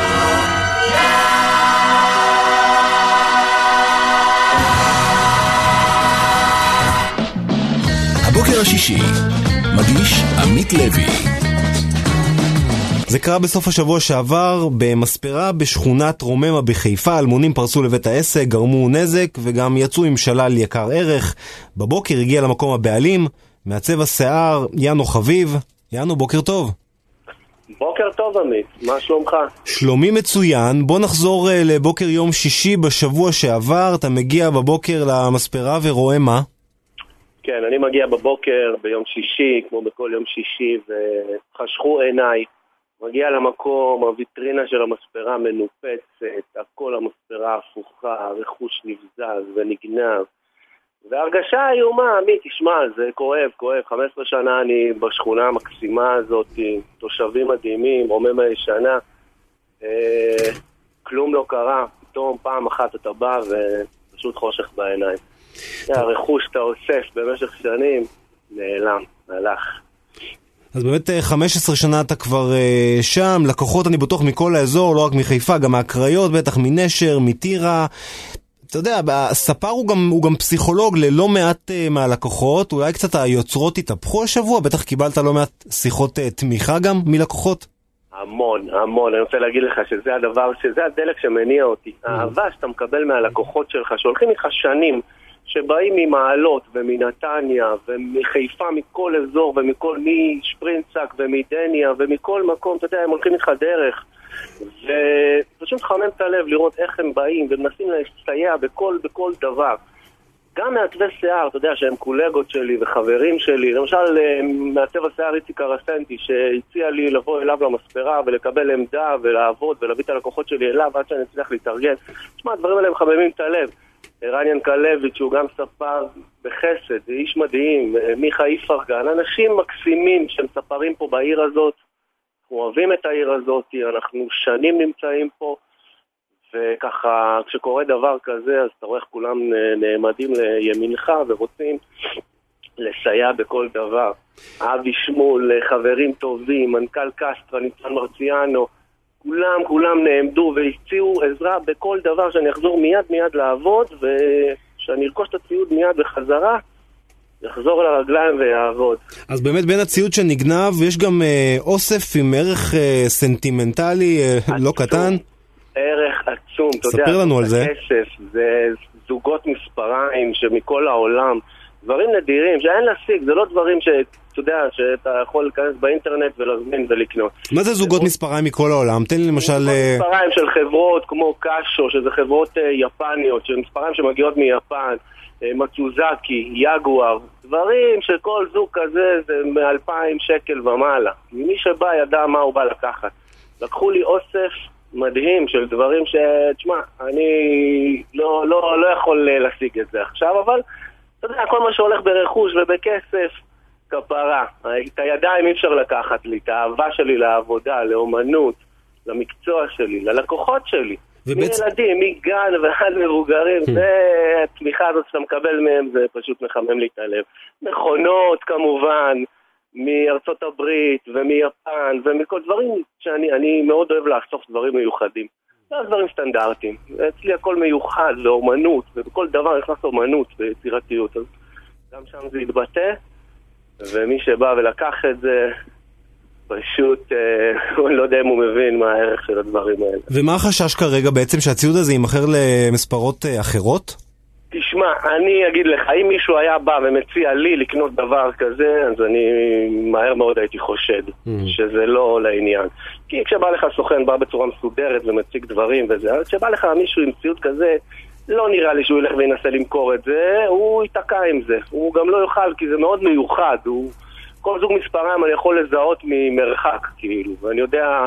הבוקר השישי, מגיש עמית לוי. זה קרה בסוף השבוע שעבר במספרה בשכונת רוממה בחיפה. אלמונים פרצו לבית העסק, גרמו נזק וגם יצאו עם שלל יקר ערך. בבוקר הגיע למקום הבעלים, מעצב השיער יאנו חביב. יאנו, בוקר טוב. בוקר טוב עמית, מה שלומך? שלומי מצוין. בוא נחזור לבוקר יום שישי בשבוע שעבר. אתה מגיע בבוקר למספרה ורואה מה? כן, אני מגיע בבוקר ביום שישי, כמו בכל יום שישי, וחשכו עיניי. מגיע למקום, הוויטרינה של המספרה מנופצת, הכל המספרה הפוכה, הרכוש נבזז ונגנב. והרגשה איומה, עמית, תשמע, זה כואב. 15 שנה אני בשכונה המקסימה הזאת, תושבים מדהימים, רוממה ישנה. כלום לא קרה, פתאום פעם אחת אתה בא ופשוט חושך בעיניים. הרכוש שאתה אוסף במשך שנים נעלם, הלך. אז באמת 15 שנה אתה כבר שם, לקוחות אני בטוח מכל האזור, לא רק מחיפה, גם מהקריות, בטח מנשר, מטירה. אתה יודע, הספר הוא גם פסיכולוג ללא מעט מהלקוחות, אולי קצת היוצרות התהפכו השבוע, בטח קיבלת לא מעט שיחות תמיכה גם מלקוחות. המון, אני רוצה להגיד לך שזה הדבר, שזה הדלק שמניע אותי. האהבה שאתה מקבל מהלקוחות שלך, שהולכים איתך שנים, שבאים ממעלות ומנתניה ומחיפה מכל אזור משפרינצק ומדניה ומכל מקום, אתה יודע, הם הולכים איתך דרך ופשוט חמם את הלב לראות איך הם באים ומנסים להסתייע בכל דבר. גם מעצבי שיער, אתה יודע, שהם קולגות שלי וחברים שלי, למשל מעצב השיער איציק הרסנטי שהציע לי לבוא אליו למספרה ולקבל עמדה ולעבוד ולהביא את הלקוחות שלי אליו עד שאני אצליח להתארגן. תשמע, הדברים האלה מחממים את הלב. רן ינקלביץ' שהוא גם ספר בחסד, איש מדהים, מיכה איפרגן, אנשים מקסימים שמספרים פה בעיר הזאת, אנחנו אוהבים את העיר הזאת, אנחנו שנים נמצאים פה, וככה כשקורה דבר כזה אז אתה רואה איך כולם נעמדים לימינך ורוצים לסייע בכל דבר. אבי שמול, חברים טובים, מנכ"ל קסטרה, ניצן מרציאנו, כולם נעמדו והציעו עזרה בכל דבר, שאני אחזור מיד לעבוד, ושאני ארכוש את הציוד מיד בחזרה, יחזור לרגליים ויעבוד. אז באמת בין הציוד שנגנב, יש גם אוסף עם ערך סנטימנטלי לא קטן. ערך עצום, אתה יודע. ספר לנו על זה. כסף, זה זוגות מספריים שמכל העולם, דברים נדירים שאין להשיג, זה לא דברים שאתה יודע, שאתה יכול להיכנס באינטרנט ולהזמין ולקנות. מה זה זוגות מספריים מכל העולם? תן לי למשל... זוגות מספריים של חברות כמו קאשו, שזה חברות יפניות, מספריים שמגיעות מיפן, מצוזקי, יגואר, דברים שכל זוג כזה זה 2,000 שקל ומעלה. מי שבא ידע מה הוא בא לקחת. לקחו לי אוסף מדהים של דברים תשמע, אני לא יכול להשיג את זה עכשיו, אבל אתה יודע, כל מה שהולך ברכוש ובכסף, כפרה. את הידיים אי אפשר לקחת לי, את האהבה שלי לעבודה, לאומנות, למקצוע שלי, ללקוחות שלי. מילדים, מגן ועד מבוגרים, והתמיכה הזאת שאתה מקבל מהם, זה פשוט מחמם לי את הלב. מכונות כמובן, מארצות הברית ומיפן ומכל דברים שאני מאוד אוהב לאסוף דברים מיוחדים. זה דברים סטנדרטיים. אצלי הכל מיוחד לאומנות, ובכל דבר נכנס אומנות ויצירתיות. אז גם שם זה יתבטא, ומי שבא ולקח את זה, פשוט, אני לא יודע אם הוא מבין מה הערך של הדברים האלה. ומה החשש כרגע בעצם שהציוד הזה יימכר למספרות אחרות? תשמע, אני אגיד לך, אם מישהו היה בא ומציע לי לקנות דבר כזה, אז אני מהר מאוד הייתי חושד שזה לא לעניין. כי כשבא לך סוכן, בא בצורה מסודרת ומציג דברים וזה, אז כשבא לך מישהו עם ציוד כזה, לא נראה לי שהוא ילך וינסה למכור את זה, הוא ייתקע עם זה. הוא גם לא יוכל, כי זה מאוד מיוחד. כל זוג מספריים אני יכול לזהות ממרחק, כאילו, ואני יודע...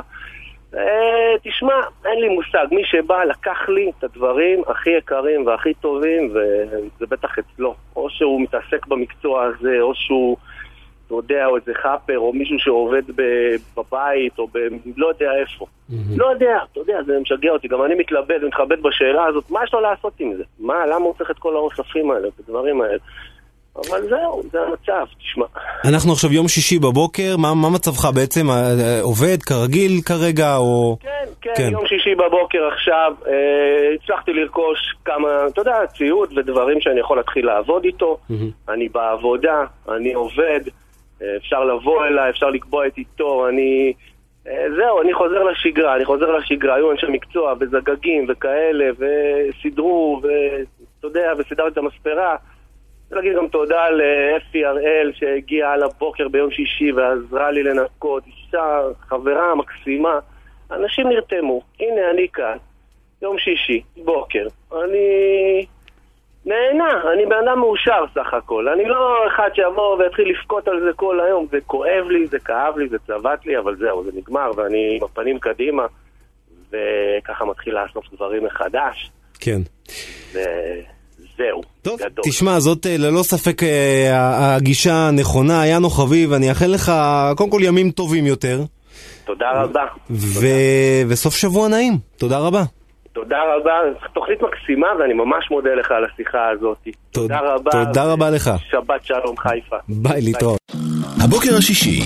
תשמע, אין לי מושג, מי שבא לקח לי את הדברים הכי יקרים והכי טובים, וזה בטח אצלו, או שהוא מתעסק במקצוע הזה, או שהוא, אתה יודע, או איזה חפר, או מישהו שעובד בבית, או לא יודע איפה. לא יודע, אתה יודע, זה משגע אותי, גם אני מתחבט בשאלה הזאת, מה יש לו לעשות עם זה? למה הוא צריך את כל האוספים האלה, את הדברים האלה? אבל זהו, זה המצב, תשמע. אנחנו עכשיו יום שישי בבוקר, מה מצבך בעצם? עובד כרגיל כרגע או... כן, יום שישי בבוקר עכשיו, הצלחתי לרכוש כמה, אתה יודע, ציוד ודברים שאני יכול להתחיל לעבוד איתו. אני בעבודה, אני עובד, אפשר לבוא אליי, אפשר לקבוע את איתו, זהו, אני חוזר לשגרה, היו אנשי מקצוע וזגגים וכאלה, וסידרו, ואתה יודע, וסידרו את המספרה. אני אגיד גם תודה לאפי הראל שהגיעה על הבוקר ביום שישי ועזרה לי לנקות, אישה, חברה מקסימה, אנשים נרתמו, הנה אני כאן, יום שישי, בוקר, אני נהנה, אני בן אדם מאושר סך הכל, אני לא אחד שיבוא והתחיל לפקוט על זה כל היום, זה כואב לי, זה כאב לי, זה צבט לי, אבל זהו, זה נגמר ואני בפנים קדימה, וככה מתחיל לאסוף דברים מחדש. כן. זהו, טוב, גדול. תשמע, זאת ללא ספק הגישה הנכונה, היה נו חביב, אני אאחל לך קודם כל ימים טובים יותר. תודה רבה. וסוף שבוע נעים, תודה רבה. תודה רבה, תוכנית מקסימה ואני ממש מודה לך על השיחה הזאת. תודה רבה. תודה רבה לך. שבת שלום חיפה. ביי, להתראות. הבוקר השישי,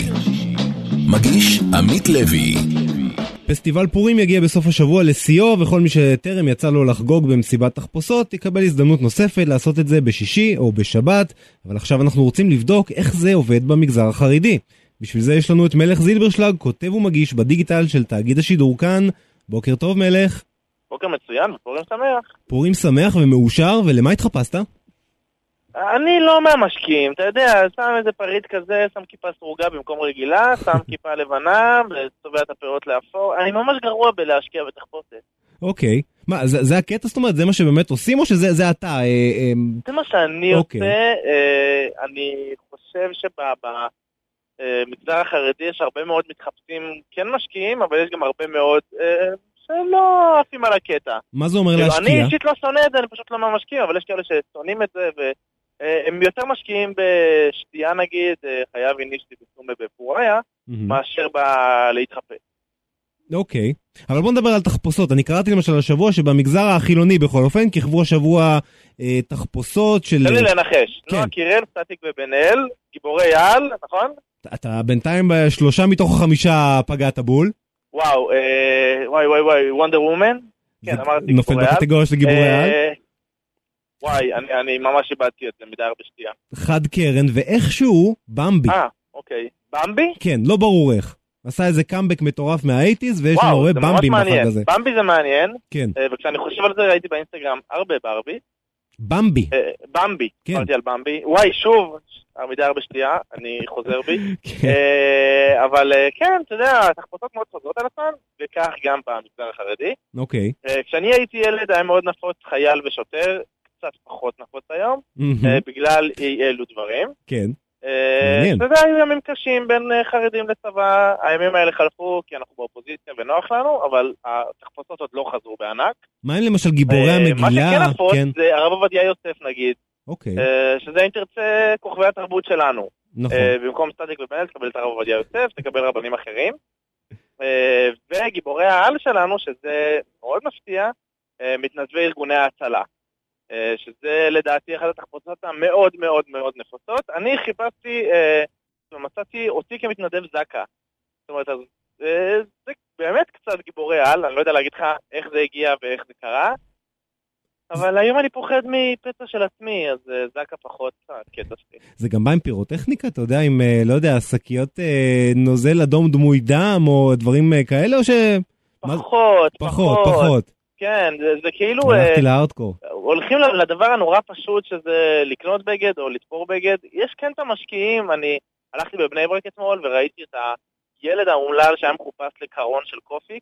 מגיש עמית לוי. פסטיבל פורים יגיע בסוף השבוע לסיום, וכל מי שטרם יצא לו לחגוג במסיבת תחפושות יקבל הזדמנות נוספת לעשות את זה בשישי או בשבת, אבל עכשיו אנחנו רוצים לבדוק איך זה עובד במגזר החרדי. בשביל זה יש לנו את מלך זילברשלג, כותב ומגיש בדיגיטל של תאגיד השידור כאן. בוקר טוב מלך. בוקר מצוין, פורים שמח. פורים שמח ומאושר, ולמה התחפשת? אני לא מהמשקיעים, אתה יודע, שם איזה פריט כזה, שם כיפה סרוגה במקום רגילה, שם כיפה לבנה, וצובע את הפירות לאפור. אני ממש גרוע בלהשקיע בתחפושת. אוקיי. מה, זה הקטע? זאת אומרת, זה מה שבאמת עושים, או שזה אתה? זה מה שאני עושה. אני חושב שבמגזר החרדי יש הרבה מאוד מתחפשים, כן משקיעים, אבל יש גם הרבה מאוד שלא עפים על הקטע. מה זה אומר להשקיע? אני אישית לא שונא את זה, אני פשוט לא מהמשקיע, אבל יש כאלה ששונאים את זה, הם יותר משקיעים בשתייה נגיד, חייב אינישתי בסומה בפוריה, מאשר להתחפש. אוקיי, אבל בוא נדבר על תחפושות. אני קראתי למשל השבוע שבמגזר החילוני בכל אופן, כיכבו השבוע תחפושות של... תן לי לנחש. נועה קירל, סטטיק ובן אל, גיבורי על, נכון? אתה בינתיים 3 מתוך 5 פגעת בול. וואו, וואי, וונדר וומן? כן, אמרתי גיבורי על. נופל בקטגוריה של גיבורי על. וואי, אני ממש איבדתי את זה מדי הרבה שתייה. חד קרן, ואיכשהו במבי. אוקיי. במבי? כן, לא ברור איך. עשה איזה קאמבק מטורף מה-80s, ויש לנו רואה במבי בחג הזה. במבי זה מעניין. כן. וכשאני חושב על זה ראיתי באינסטגרם הרבה ברבי. במבי. במבי. כן. אמרתי על במבי. וואי, שוב, מדי הרבה שתייה, אני חוזר בי. אבל כן, אתה יודע, התחפושות מאוד חוזרות על עצמן, וכך גם במגזר החרדי. אוקיי. כשאני הייתי ילד היה מאוד נפוץ חייל ושוטר, קצת פחות נפוץ היום, בגלל אלו דברים. כן. אתה יודע, היו ימים קשים בין חרדים לצבא, הימים האלה חלפו כי אנחנו באופוזיציה ונוח לנו, אבל התחפושות עוד לא חזרו בענק. מה הם למשל גיבורי המגילה? מה שכן נפוץ זה הרב עובדיה יוסף נגיד, שזה אם תרצה כוכבי התרבות שלנו. במקום סטטיק ובן אל תקבל את הרב עובדיה יוסף, תקבל רבנים אחרים. וגיבורי העל שלנו, שזה מאוד מפתיע, מתנדבי ארגוני ההצלה. שזה לדעתי אחת התחפושות המאוד מאוד מאוד נפוצות. אני חיפשתי ומצאתי אותי כמתנדב זקה. זאת אומרת, זה באמת קצת גיבורי על, אני לא יודע להגיד לך איך זה הגיע ואיך זה קרה, אבל היום אני פוחד מפצע של עצמי, אז זקה פחות קטע שלי. זה גם בא עם פירוטכניקה, אתה יודע, עם, לא יודע, שקיות נוזל אדום דמוי דם או דברים כאלה, או ש... פחות. כן, זה כאילו... הלכתי להארדקור. הולכים לדבר הנורא פשוט שזה לקנות בגד או לתפור בגד. יש כן את המשקיעים, אני הלכתי בבני ברק אתמול וראיתי את הילד האומלל שהיה מחופש לקרון של קופיק.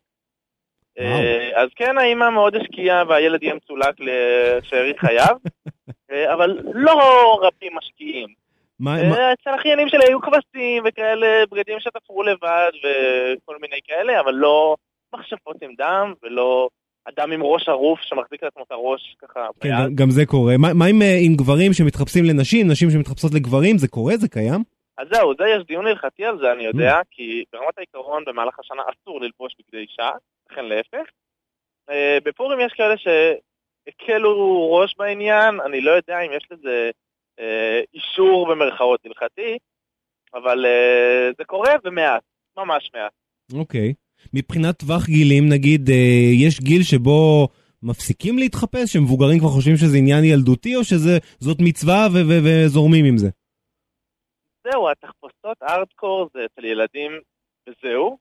אז כן, האמא מאוד השקיעה והילד יהיה מצולק לשארית חייו, אבל לא רבים משקיעים. אצל החיינים שלי היו כבשים וכאלה בגדים שתפרו לבד וכל מיני כאלה, אבל לא מחשפות עם דם ולא... אדם עם ראש ערוף שמחזיק לעצמו את הראש ככה כן, ביד. גם זה קורה. מה עם גברים שמתחפשים לנשים, נשים שמתחפשות לגברים? זה קורה? זה קיים? אז זהו, יש דיון הלכתי על זה, אני יודע, כי ברמת העיקרון במהלך השנה אסור ללבוש בגדי אישה, לכן להפך. בפורים יש כאלה שהקלו ראש בעניין, אני לא יודע אם יש לזה אישור במרכאות הלכתי, אבל זה קורה ומעט, ממש מעט. אוקיי. מבחינת טווח גילים, נגיד, יש גיל שבו מפסיקים להתחפש, שמבוגרים כבר חושבים שזה עניין ילדותי, או שזאת מצווה וזורמים עם זה? זהו, התחפושות ארדקור זה אצל ילדים וזהו,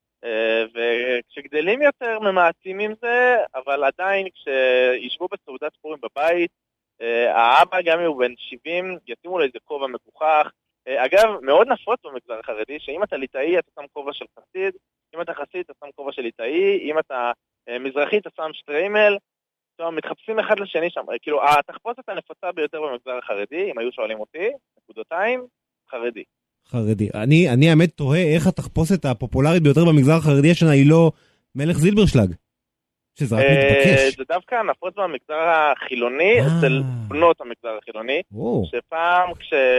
וכשגדלים יותר ממעטים עם זה, אבל עדיין כשישבו בסעודת פורים בבית, האבא גם אם הוא בן 70, ישימו לו איזה כובע מגוחך. אגב, מאוד נפוץ במגזר החרדי, שאם אתה ליטאי אתה שם כובע של חסיד, אם אתה חסיד אתה שם כובע של ליטאי, אם אתה מזרחי אתה שם שטריימל, מתחפשים אחד לשני שם, כאילו התחפושת הנפוצה ביותר במגזר החרדי, אם היו שואלים אותי, נקודותיים, חרדי. חרדי. אני האמת תוהה איך התחפושת הפופולרית ביותר במגזר החרדי השנה היא לא מלך זילברשלג. שזה רק מתבקש. זה דווקא נפוץ במגזר החילוני, אצל בנות המגזר החילוני, שפעם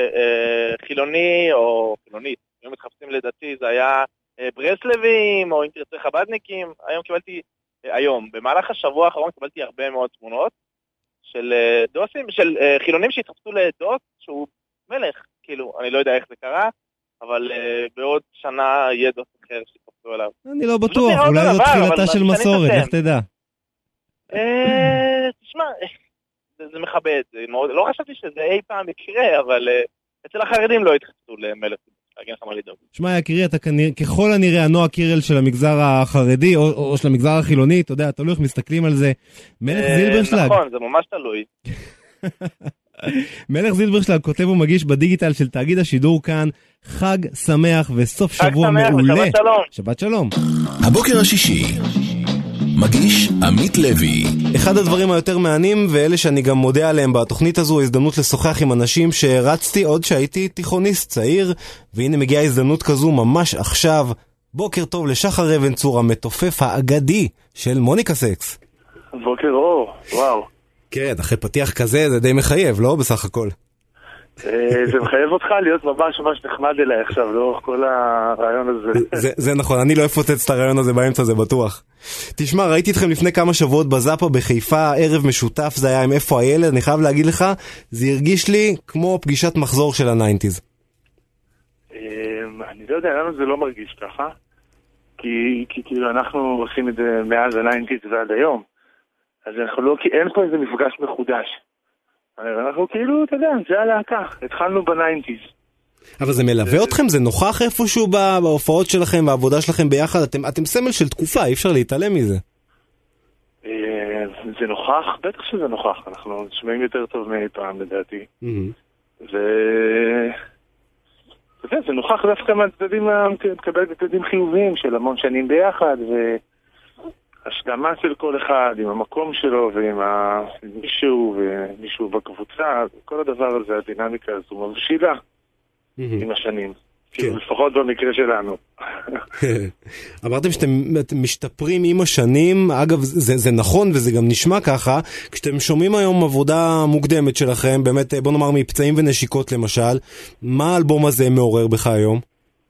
כשחילוני או חילונית, אם מתחפשים לדתי זה היה ברסלבים או אם תרצה חבדניקים, היום במהלך השבוע האחרון קיבלתי הרבה מאוד תמונות של דוסים, של חילונים שהתחפשו לדוס שהוא מלך, כאילו אני לא יודע איך זה קרה, אבל בעוד שנה יהיה דוס אחר שתחפשו עליו. אני לא בטוח, אולי זו תחילתה של מסורת, איך תדע? תשמע, זה מכבד, לא חשבתי שזה אי פעם יקרה, אבל אצל החרדים לא התחפשו למלך. שמע, יקירי, אתה ככל הנראה הנועה קירל של המגזר החרדי או של המגזר החילוני, אתה יודע, תלוי איך מסתכלים על זה. מלך זילברשלג. נכון, זה ממש תלוי. מלך זילברשלג כותב ומגיש בדיגיטל של תאגיד השידור כאן, חג שמח וסוף שבוע מעולה. שבת שלום. שבת שלום. הבוקר השישי. מגיש עמית לוי. אחד הדברים היותר מעניינים, ואלה שאני גם מודה עליהם בתוכנית הזו, הזדמנות לשוחח עם אנשים שרצתי עוד שהייתי תיכוניסט צעיר, והנה מגיעה הזדמנות כזו ממש עכשיו. בוקר טוב לשחר אבן צור, המתופף האגדי של מוניקה סקס. בוקר אור, וואו. כן, אחרי פתיח כזה זה די מחייב, לא? בסך הכל. זה מחייב אותך להיות ממש נחמד אליי עכשיו, לאורך כל הרעיון הזה. זה נכון, אני לא אפוצץ את הרעיון הזה באמצע, זה בטוח. תשמע, ראיתי אתכם לפני כמה שבועות בזאפה בחיפה, ערב משותף, זה היה עם איפה הילד, אני חייב להגיד לך, זה הרגיש לי כמו פגישת מחזור של ה-90s. אני לא יודע, לנו זה לא מרגיש ככה, כי כאילו אנחנו עושים את זה מאז ה-90s ועד היום, אז אנחנו לא, כי אין פה איזה מפגש מחודש. אנחנו כאילו, אתה יודע, זה הלהקה, התחלנו ב-90s. אבל זה מלווה אתכם? זה נוכח איפשהו בהופעות שלכם, בעבודה שלכם ביחד? אתם סמל של תקופה, אי אפשר להתעלם מזה. זה נוכח? בטח שזה נוכח, אנחנו שומעים יותר טוב מאי פעם לדעתי. זה נוכח דווקא מהצדדים, תקבל צדדים חיוביים של המון שנים ביחד, השלמה של כל אחד, עם המקום שלו ועם מישהו בקבוצה, כל הדבר הזה, הדינמיקה הזו מבשילה עם השנים. כאילו לפחות במקרה שלנו. אמרתם שאתם משתפרים עם השנים, אגב זה נכון וזה גם נשמע ככה, כשאתם שומעים היום עבודה מוקדמת שלכם, באמת בוא נאמר מפצעים ונשיקות למשל, מה האלבום הזה מעורר בך היום?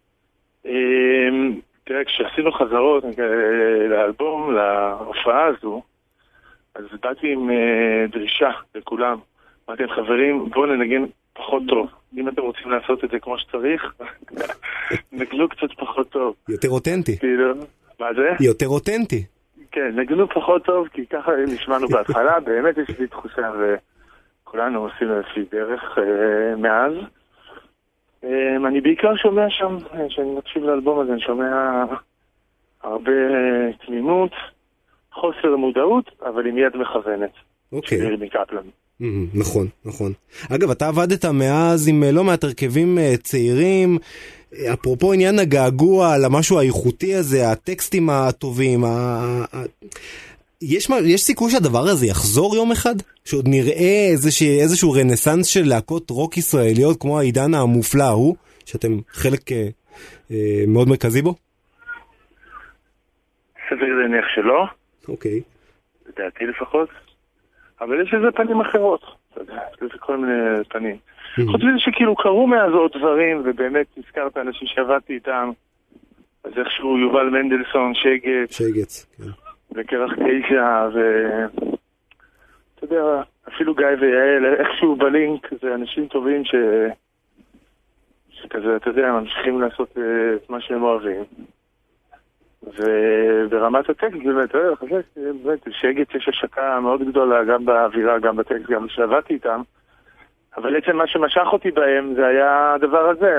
תראה, כשעשינו חזרות לאלבום, להופעה הזו, אז באתי עם דרישה לכולם. אמרתי להם, חברים, בואו ננגן פחות טוב. אם אתם רוצים לעשות את זה כמו שצריך, נגנו קצת פחות טוב. יותר אותנטי. מה זה? יותר אותנטי. כן, נגנו פחות טוב, כי ככה נשמענו בהתחלה. באמת יש לי תחושה, וכולנו עושים לפי דרך מאז. אני בעיקר שומע שם, כשאני מקשיב לאלבום הזה, אני שומע הרבה תמימות, חוסר מודעות, אבל עם יד מכוונת. אוקיי. של ירמי קפלן. נכון, נכון. אגב, אתה עבדת מאז עם לא מעט הרכבים צעירים, אפרופו עניין הגעגוע למשהו האיכותי הזה, הטקסטים הטובים, יש סיכוי שהדבר הזה יחזור יום אחד? שעוד נראה איזשהו רנסנס של להקות רוק ישראליות כמו העידן המופלא ההוא, שאתם חלק מאוד מרכזי בו? סביר להניח שלא. אוקיי. לדעתי לפחות. אבל יש איזה פנים אחרות. אתה יודע, יש כל מיני פנים. חוץ מזה שכאילו קרו מאז עוד דברים, ובאמת נזכרת אנשים שעבדתי איתם, אז איכשהו יובל מנדלסון, שגץ, כן. וקרח קיישה, אתה יודע, אפילו גיא ויעל, איכשהו בלינק, זה אנשים טובים שכזה, אתה יודע, ממשיכים לעשות את מה שהם אוהבים. וברמת הטקסט, באמת, שגץ יש השקה מאוד גדולה, גם באווירה, גם בטקסט, גם שעבדתי איתם, אבל בעצם מה שמשך אותי בהם זה היה הדבר הזה,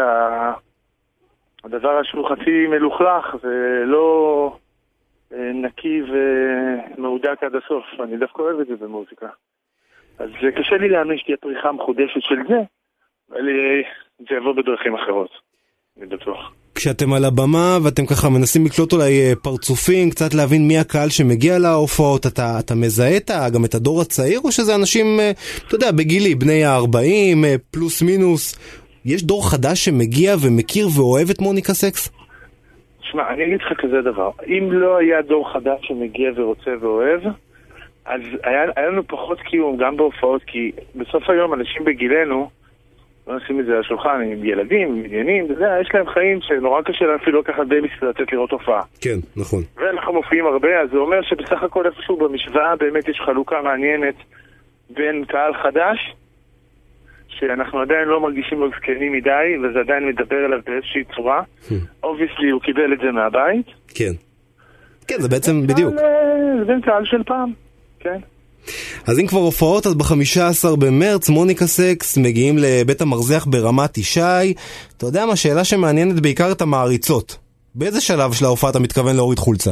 הדבר שהוא חצי מלוכלך, ולא נקי ומהודק עד הסוף. אני דווקא אוהב את זה במוזיקה. אז קשה לי להאמין שתהיה פריחה מחודשת של זה, אבל זה יבוא בדרכים אחרות, אני בטוח. כשאתם על הבמה ואתם ככה מנסים לקלוט אולי פרצופים, קצת להבין מי הקהל שמגיע להופעות, אתה מזהה גם את הדור הצעיר, או שזה אנשים, אתה יודע, בגילי, בני ה-40, פלוס מינוס, יש דור חדש שמגיע ומכיר ואוהב את מוניקה סקס? תשמע, אני אגיד לך כזה דבר, אם לא היה דור חדש שמגיע ורוצה ואוהב, אז היה לנו פחות קיום גם בהופעות, כי בסוף היום אנשים בגילנו, לא נשים את זה על השולחן, עם ילדים, עם עניינים, יש להם חיים שנורא קשה להם אפילו לקחת בייביסיטר לצאת לראות הופעה. כן, נכון. ואנחנו מופיעים הרבה, אז זה אומר שבסך הכל איפשהו במשוואה באמת יש חלוקה מעניינת בין קהל חדש, שאנחנו עדיין לא מרגישים לו זקנים מדי, וזה עדיין מדבר אליו באיזושהי צורה. Obviously הוא קיבל את זה מהבית. כן. כן, זה בעצם בדיוק. זה בין קהל של פעם, כן. אז אם כבר הופעות, אז ב-15 במרץ מוניקה סקס מגיעים לבית המרזח ברמת ישי. אתה יודע מה, שאלה שמעניינת בעיקר את המעריצות. באיזה שלב של ההופעה אתה מתכוון להוריד חולצה?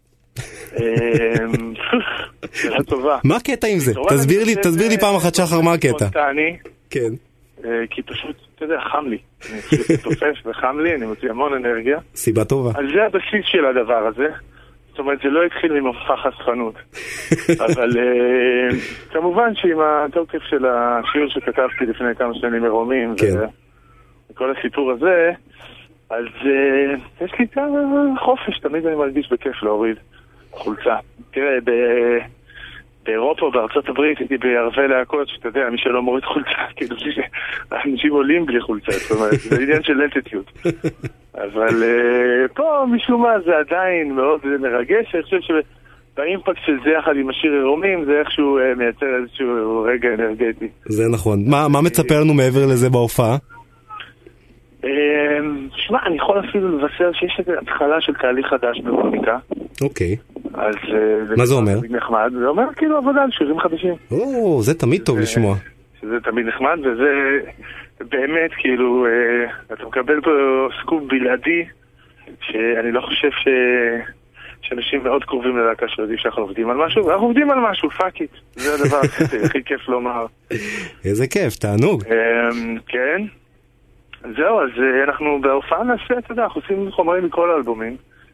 שאלה טובה. מה הקטע עם זה? תסביר לי פעם אחת שחר מה הקטע. כן. כי פשוט, אתה יודע, חם לי. אני תופס וחם לי, אני מוציא המון אנרגיה. סיבה טובה. אז זה הבסיס של הדבר הזה. זאת אומרת, זה לא התחיל ממופע חסכנות. אבל כמובן שעם התוקף של השיר שכתבתי לפני כמה שנים מרומים, וכל הסיפור הזה, אז יש לי כמה חופש, תמיד אני מרגיש בכיף להוריד חולצה. תראה, באירופה או בארצות הברית הייתי בערבי להקות, שאתה יודע, מי שלא מוריד חולצה, כאילו אנשים עולים בלי חולצה, זאת אומרת, זה עניין של אלטיטיוד. אבל פה משום מה זה עדיין מאוד מרגש, אני חושב שבאימפקט של זה יחד עם השיר עירומים, זה איכשהו מייצר איזשהו רגע אנרגטי. זה נכון. מה מצפה לנו מעבר לזה בהופעה? תשמע, אני יכול אפילו לבשר שיש איזו התחלה של תהליך חדש במוניקה. אוקיי. אז מה זה אומר? נחמד, זה אומר כאילו עבודה על שירים חדשים. זה תמיד טוב לשמוע. שזה תמיד נחמד, וזה באמת כאילו, אתה מקבל פה סקופ בלעדי, שאני לא חושב שאנשים מאוד קרובים ללהקה שיודעים שאנחנו עובדים על משהו, ואנחנו עובדים על משהו, פאק איט. זה הדבר הכי כיף לומר. איזה כיף, תענוג. כן. זהו, אז אנחנו בהופעה נעשה, אתה יודע, אנחנו עושים חומרים מכל האלבומים,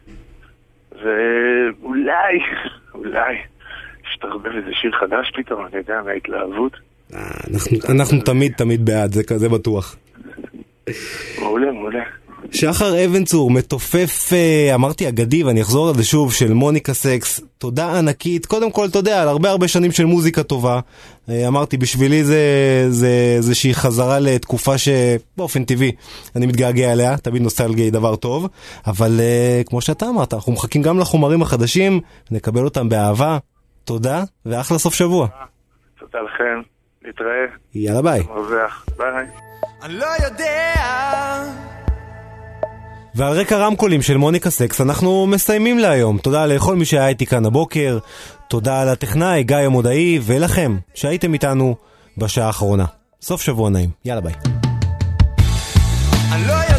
ואולי שתרבב איזה שיר חדש פתאום, אני יודע, מההתלהבות. אנחנו תמיד בעד, זה בטוח. מעולה. שחר אבן צור, מתופף, אמרתי אגדי, ואני אחזור על זה שוב, של מוניקה סקס. תודה ענקית. קודם כל, אתה יודע, על הרבה שנים של מוזיקה טובה. אמרתי, בשבילי זה שהיא חזרה לתקופה שבאופן טבעי אני מתגעגע אליה, תמיד נוסטלגיה דבר טוב. אבל כמו שאתה אמרת, אנחנו מחכים גם לחומרים החדשים, נקבל אותם באהבה. תודה, ואחלה סוף שבוע. תודה לכם, נתראה. יאללה ביי. ביי. אני לא יודע. ועל רקע רמקולים של מוניקה סקס אנחנו מסיימים להיום. תודה לכל מי שהיה איתי כאן הבוקר, תודה לטכנאי גיא המודעי, ולכם שהייתם איתנו בשעה האחרונה. סוף שבוע נעים, יאללה ביי.